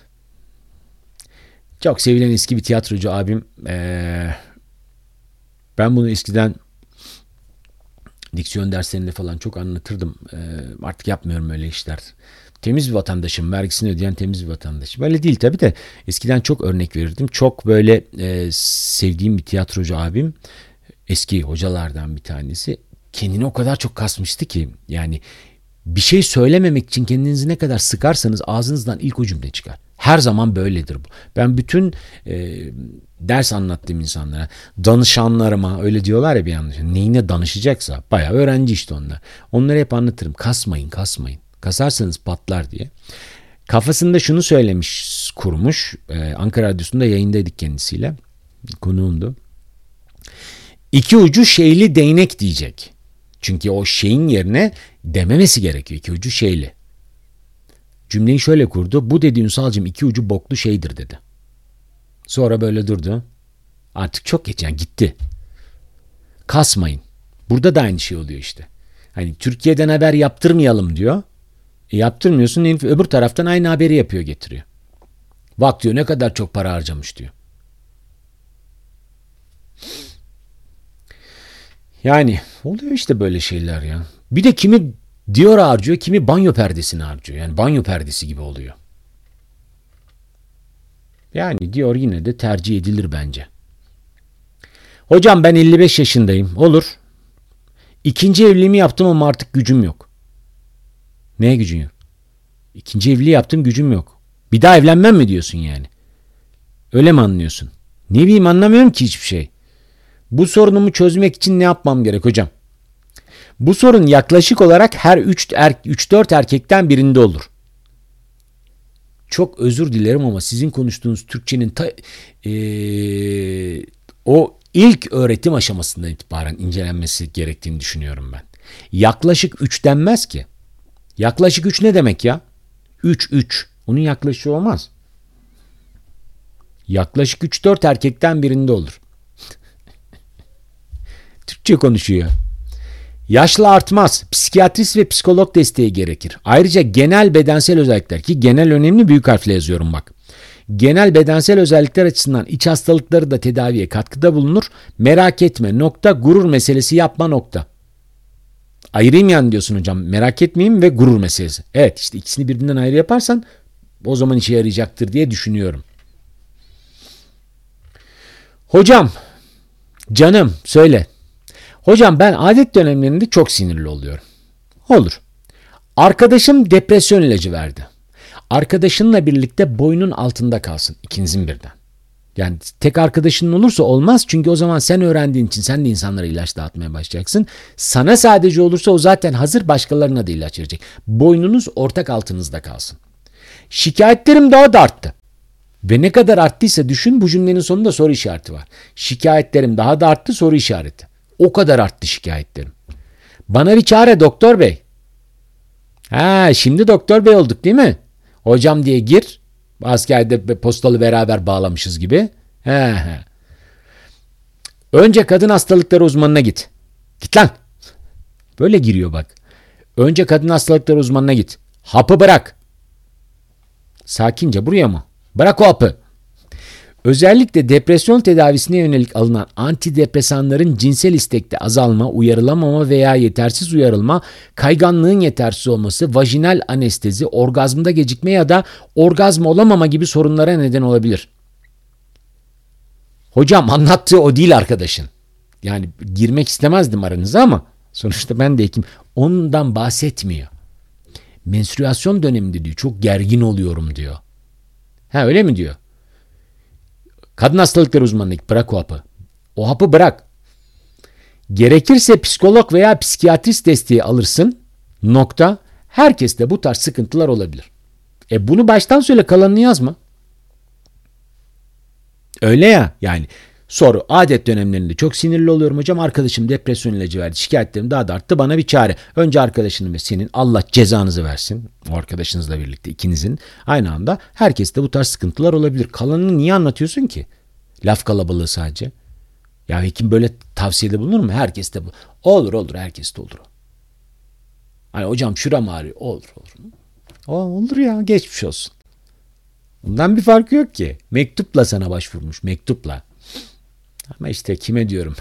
Çok sevilen eski bir tiyatrocu abim. Ee, ben bunu eskiden diksiyon derslerinde falan çok anlatırdım. Ee, artık yapmıyorum öyle işler. Temiz bir vatandaşım, vergisini ödeyen temiz bir vatandaşım. Öyle değil tabii de eskiden çok örnek verirdim. Çok böyle e, sevdiğim bir tiyatrocu abim, eski hocalardan bir tanesi. Kendini o kadar çok kasmıştı ki yani bir şey söylememek için kendinizi ne kadar sıkarsanız ağzınızdan ilk o cümle çıkar. Her zaman böyledir bu. Ben bütün e, ders anlattığım insanlara, danışanlarıma, öyle diyorlar ya bir yanlış. Neyine danışacaksa bayağı öğrenci işte onlar. Onlara hep anlatırım. Kasmayın, kasmayın. Kasarsanız patlar diye. Kafasında şunu söylemiş, kurmuş. E, Ankara Radyosu'nda yayındaydık kendisiyle. Konuğumdu. İki ucu şeyli değnek diyecek. Çünkü o şeyin yerine dememesi gerekiyor. İki ucu şeyli. Cümleyi şöyle kurdu. Bu dedi Ünsal'cığım, iki ucu boklu şeydir dedi. Sonra böyle durdu. Artık çok geç, yani gitti. Kasmayın. Burada da aynı şey oluyor işte. Hani Türkiye'den haber yaptırmayalım diyor. E yaptırmıyorsun, öbür taraftan aynı haberi yapıyor, getiriyor. Bak diyor ne kadar çok para harcamış diyor. Yani oluyor işte böyle şeyler ya. Bir de kimi Dior harcıyor, kimi banyo perdesini harcıyor. Yani banyo perdesi gibi oluyor. Yani Dior yine de tercih edilir bence. Hocam ben elli beş yaşındayım. Olur. İkinci evliliğimi yaptım ama artık gücüm yok. Neye gücün yok? İkinci evliliği yaptım, gücüm yok. Bir daha evlenmem mi diyorsun yani? Öyle mi anlıyorsun? Ne bileyim, anlamıyorum ki hiçbir şey. Bu sorunumu çözmek için ne yapmam gerek hocam? Bu sorun yaklaşık olarak her üç dört erkekten birinde olur. Çok özür dilerim ama sizin konuştuğunuz Türkçenin ta, ee, o ilk öğretim aşamasından itibaren incelenmesi gerektiğini düşünüyorum ben. Yaklaşık üç denmez ki. Yaklaşık üç ne demek ya? üç üç. Onun yaklaşığı olmaz. Yaklaşık üç dört erkekten birinde olur. Türkçe konuşuyor. Yaşla artmaz. Psikiyatrist ve psikolog desteği gerekir. Ayrıca genel bedensel özellikler, ki genel önemli, büyük harfle yazıyorum bak. Genel bedensel özellikler açısından iç hastalıkları da tedaviye katkıda bulunur. Merak etme nokta, gurur meselesi yapma nokta. Ayırayım yani diyorsun hocam, merak etmeyeyim ve gurur meselesi. Evet, işte ikisini birbirinden ayrı yaparsan o zaman işe yarayacaktır diye düşünüyorum. Hocam, canım söyle. Hocam ben adet dönemlerinde çok sinirli oluyorum. Olur. Arkadaşım depresyon ilacı verdi. Arkadaşınla birlikte boynun altında kalsın. İkinizin birden. Yani tek arkadaşının olursa olmaz, çünkü o zaman sen öğrendiğin için sen de insanlara ilaç dağıtmaya başlayacaksın. Sana sadece olursa o zaten hazır, başkalarına da ilaç verecek. Boynunuz ortak altınızda kalsın. Şikayetlerim daha da arttı. Ve ne kadar arttıysa düşün, bu cümlenin sonunda soru işareti var. Şikayetlerim daha da arttı, soru işareti. O kadar arttı şikayetlerim. Bana bir çare doktor bey. Ha, şimdi doktor bey olduk değil mi? Hocam diye gir. Askerde postalı beraber bağlamışız gibi. He he. Önce kadın hastalıkları uzmanına git. Git lan. Böyle giriyor bak. Önce kadın hastalıkları uzmanına git. Hapı bırak. Sakince, buraya mı? Bırak o hapı. Özellikle depresyon tedavisine yönelik alınan antidepresanların cinsel istekte azalma, uyarılamama veya yetersiz uyarılma, kayganlığın yetersiz olması, vajinal anestezi, orgazmda gecikme ya da orgazm olamama gibi sorunlara neden olabilir. Hocam anlattığı o değil arkadaşın. Yani girmek istemezdim aranıza ama sonuçta ben de hekim. Ondan bahsetmiyor. Menstrüasyon döneminde diyor çok gergin oluyorum diyor. Ha, öyle mi diyor? Kadın hastalıkları uzmanına git, bırak o hapı. O hapı bırak. Gerekirse psikolog veya psikiyatrist desteği alırsın. Nokta. Herkeste bu tarz sıkıntılar olabilir. E bunu baştan söyle, kalanını yazma. Öyle ya, yani soru, adet dönemlerinde çok sinirli oluyorum hocam, arkadaşım depresyon ilacı verdi, şikayetlerim daha da arttı, bana bir çare. Önce arkadaşının ve senin Allah cezanızı versin, o arkadaşınızla birlikte ikinizin aynı anda, herkeste bu tarz sıkıntılar olabilir. Kalanını niye anlatıyorsun ki? Laf kalabalığı sadece. Ya hekim böyle tavsiyede bulunur mu? Herkeste bu. Olur olur, herkeste olur. Hani hocam şuram ağrıyor, olur olur. O, olur ya, geçmiş olsun. Bundan bir farkı yok ki. Mektupla sana başvurmuş, mektupla. Ama işte kime diyorum.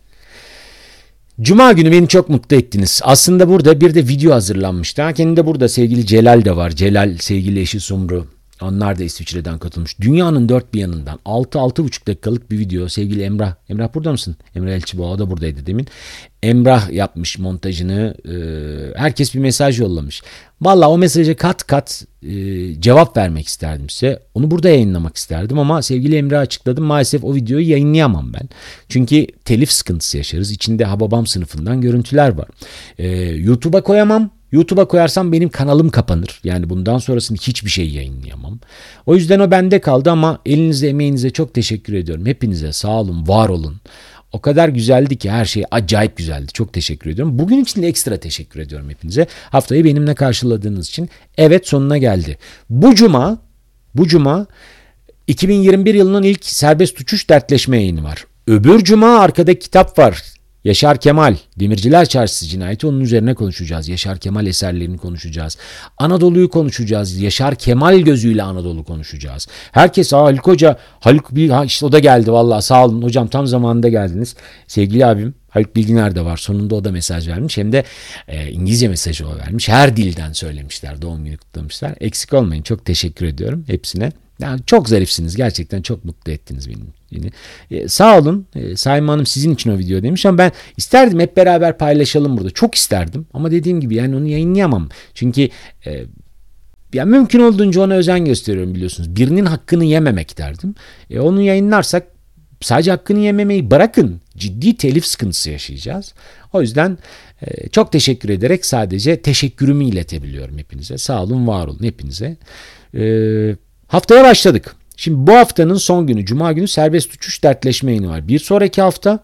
Cuma günü beni çok mutlu ettiniz. Aslında burada bir de video hazırlanmıştı. Ha, kendi de burada sevgili Celal de var. Celal, sevgili eşi Sumru. Onlar da İsviçre'den katılmış. Dünyanın dört bir yanından altı altı buçuk dakikalık bir video. Sevgili Emrah. Emrah burada mısın? Emrah Elçiboğa, o da buradaydı demin. Emrah yapmış montajını. Ee, herkes bir mesaj yollamış. Vallahi o mesaja kat kat e, cevap vermek isterdim size. Onu burada yayınlamak isterdim ama sevgili Emrah açıkladım. Maalesef o videoyu yayınlayamam ben. Çünkü telif sıkıntısı yaşarız. İçinde Hababam sınıfından görüntüler var. Ee, YouTube'a koyamam. YouTube'a koyarsam benim kanalım kapanır. Yani bundan sonrasında hiçbir şey yayınlayamam. O yüzden o bende kaldı ama elinize, emeğinize çok teşekkür ediyorum. Hepinize sağ olun, var olun. O kadar güzeldi ki, her şey acayip güzeldi. Çok teşekkür ediyorum. Bugün için de ekstra teşekkür ediyorum hepinize. Haftayı benimle karşıladığınız için. Evet, sonuna geldi. Bu cuma, bu cuma iki bin yirmi bir yılının ilk serbest uçuş dertleşme yayını var. Öbür cuma arkada kitap var. Yaşar Kemal, Demirciler Çarşısı cinayeti, onun üzerine konuşacağız. Yaşar Kemal eserlerini konuşacağız. Anadolu'yu konuşacağız. Yaşar Kemal gözüyle Anadolu konuşacağız. Herkes, aa Haluk Hoca, Haluk bir, ha işte o da geldi vallahi, sağ olun hocam, tam zamanında geldiniz. Sevgili abim Haluk Bilginer de var. Sonunda o da mesaj vermiş. Hem de e, İngilizce mesajı o vermiş. Her dilden söylemişler. Doğum günü kutlamışlar. Eksik olmayın. Çok teşekkür ediyorum hepsine. Yani çok zarifsiniz. Gerçekten çok mutlu ettiniz beni. Yine. Ee, sağ olun. Ee, Saime Hanım sizin için o video demiş ama ben isterdim hep beraber paylaşalım burada. Çok isterdim ama dediğim gibi yani onu yayınlayamam. Çünkü e, ya mümkün olduğunca ona özen gösteriyorum, biliyorsunuz. Birinin hakkını yememek derdim. E, onu yayınlarsak sadece hakkını yememeyi bırakın, ciddi telif sıkıntısı yaşayacağız. O yüzden e, çok teşekkür ederek sadece teşekkürümü iletebiliyorum hepinize. Sağ olun, var olun hepinize. Eee Haftaya başladık. Şimdi bu haftanın son günü, Cuma günü serbest uçuş dertleşme yayını var. Bir sonraki hafta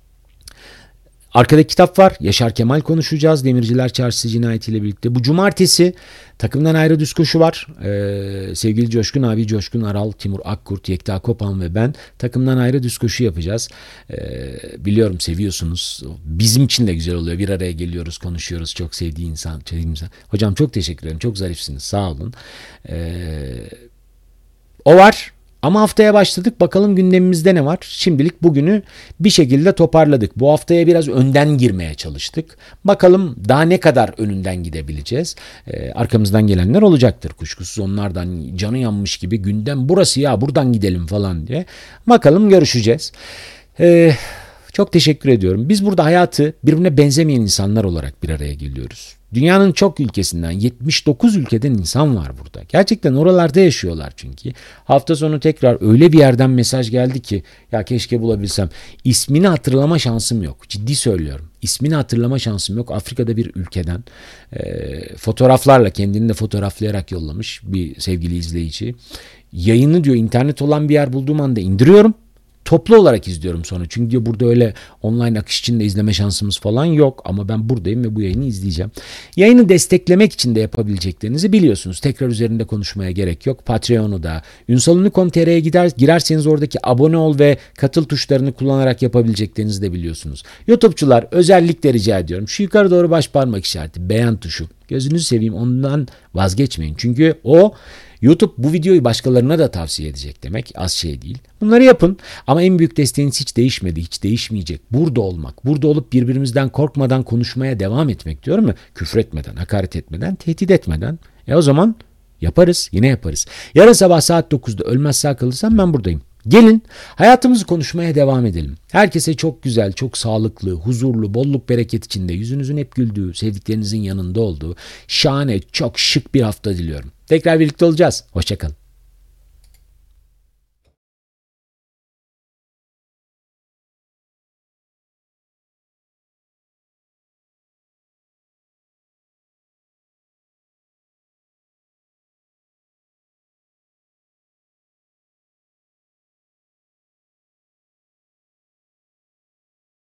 arkada kitap var. Yaşar Kemal konuşacağız. Demirciler Çarşısı cinayetiyle birlikte. Bu cumartesi takımdan ayrı düz koşu var. Ee, sevgili Coşkun abi, Coşkun Aral, Timur Akkurt, Yekta Kopan ve ben takımdan ayrı düz koşu yapacağız. Ee, biliyorum seviyorsunuz. Bizim için de güzel oluyor. Bir araya geliyoruz, konuşuyoruz. Çok sevdiği insan. Sevdiğim insan. Hocam çok teşekkür ederim. Çok zarifsiniz. Sağ olun. Eee O var ama haftaya başladık. Bakalım gündemimizde ne var? Şimdilik bugünü bir şekilde toparladık. Bu haftaya biraz önden girmeye çalıştık. Bakalım daha ne kadar önünden gidebileceğiz. Ee, arkamızdan gelenler olacaktır. Kuşkusuz onlardan canı yanmış gibi gündem burası ya, buradan gidelim falan diye. Bakalım, görüşeceğiz. Ee, çok teşekkür ediyorum. Biz burada hayatı birbirine benzemeyen insanlar olarak bir araya geliyoruz. Dünyanın çok ülkesinden, yetmiş dokuz ülkeden insan var burada. Gerçekten oralarda yaşıyorlar çünkü. Hafta sonu tekrar öyle bir yerden mesaj geldi ki ya keşke bulabilsem. İsmini hatırlama şansım yok. Ciddi söylüyorum. İsmini hatırlama şansım yok. Afrika'da bir ülkeden e, fotoğraflarla kendini de fotoğraflayarak yollamış bir sevgili izleyici. Yayını diyor internet olan bir yer bulduğum anda indiriyorum. Toplu olarak izliyorum sonra. Çünkü diyor burada öyle online akış içinde izleme şansımız falan yok. Ama ben buradayım ve bu yayını izleyeceğim. Yayını desteklemek için de yapabileceklerinizi biliyorsunuz. Tekrar üzerinde konuşmaya gerek yok. Patreon'u da, ünsal ünlü nokta com nokta tr'ye gider, girerseniz oradaki abone ol ve katıl tuşlarını kullanarak yapabileceklerinizi de biliyorsunuz. YouTube'cular özellikle rica ediyorum. Şu yukarı doğru baş parmak işareti, beğen tuşu. Gözünüzü seveyim, ondan vazgeçmeyin. Çünkü o YouTube bu videoyu başkalarına da tavsiye edecek demek, az şey değil. Bunları yapın ama en büyük desteğiniz hiç değişmedi, hiç değişmeyecek. Burada olmak, burada olup birbirimizden korkmadan konuşmaya devam etmek diyorum ya. Küfretmeden, hakaret etmeden, tehdit etmeden. E o zaman yaparız, yine yaparız. Yarın sabah saat dokuzda ölmez sağ kalırsam ben buradayım. Gelin hayatımızı konuşmaya devam edelim. Herkese çok güzel, çok sağlıklı, huzurlu, bolluk bereket içinde, yüzünüzün hep güldüğü, sevdiklerinizin yanında olduğu, şahane, çok şık bir hafta diliyorum. Tekrar birlikte olacağız. Hoşça kalın.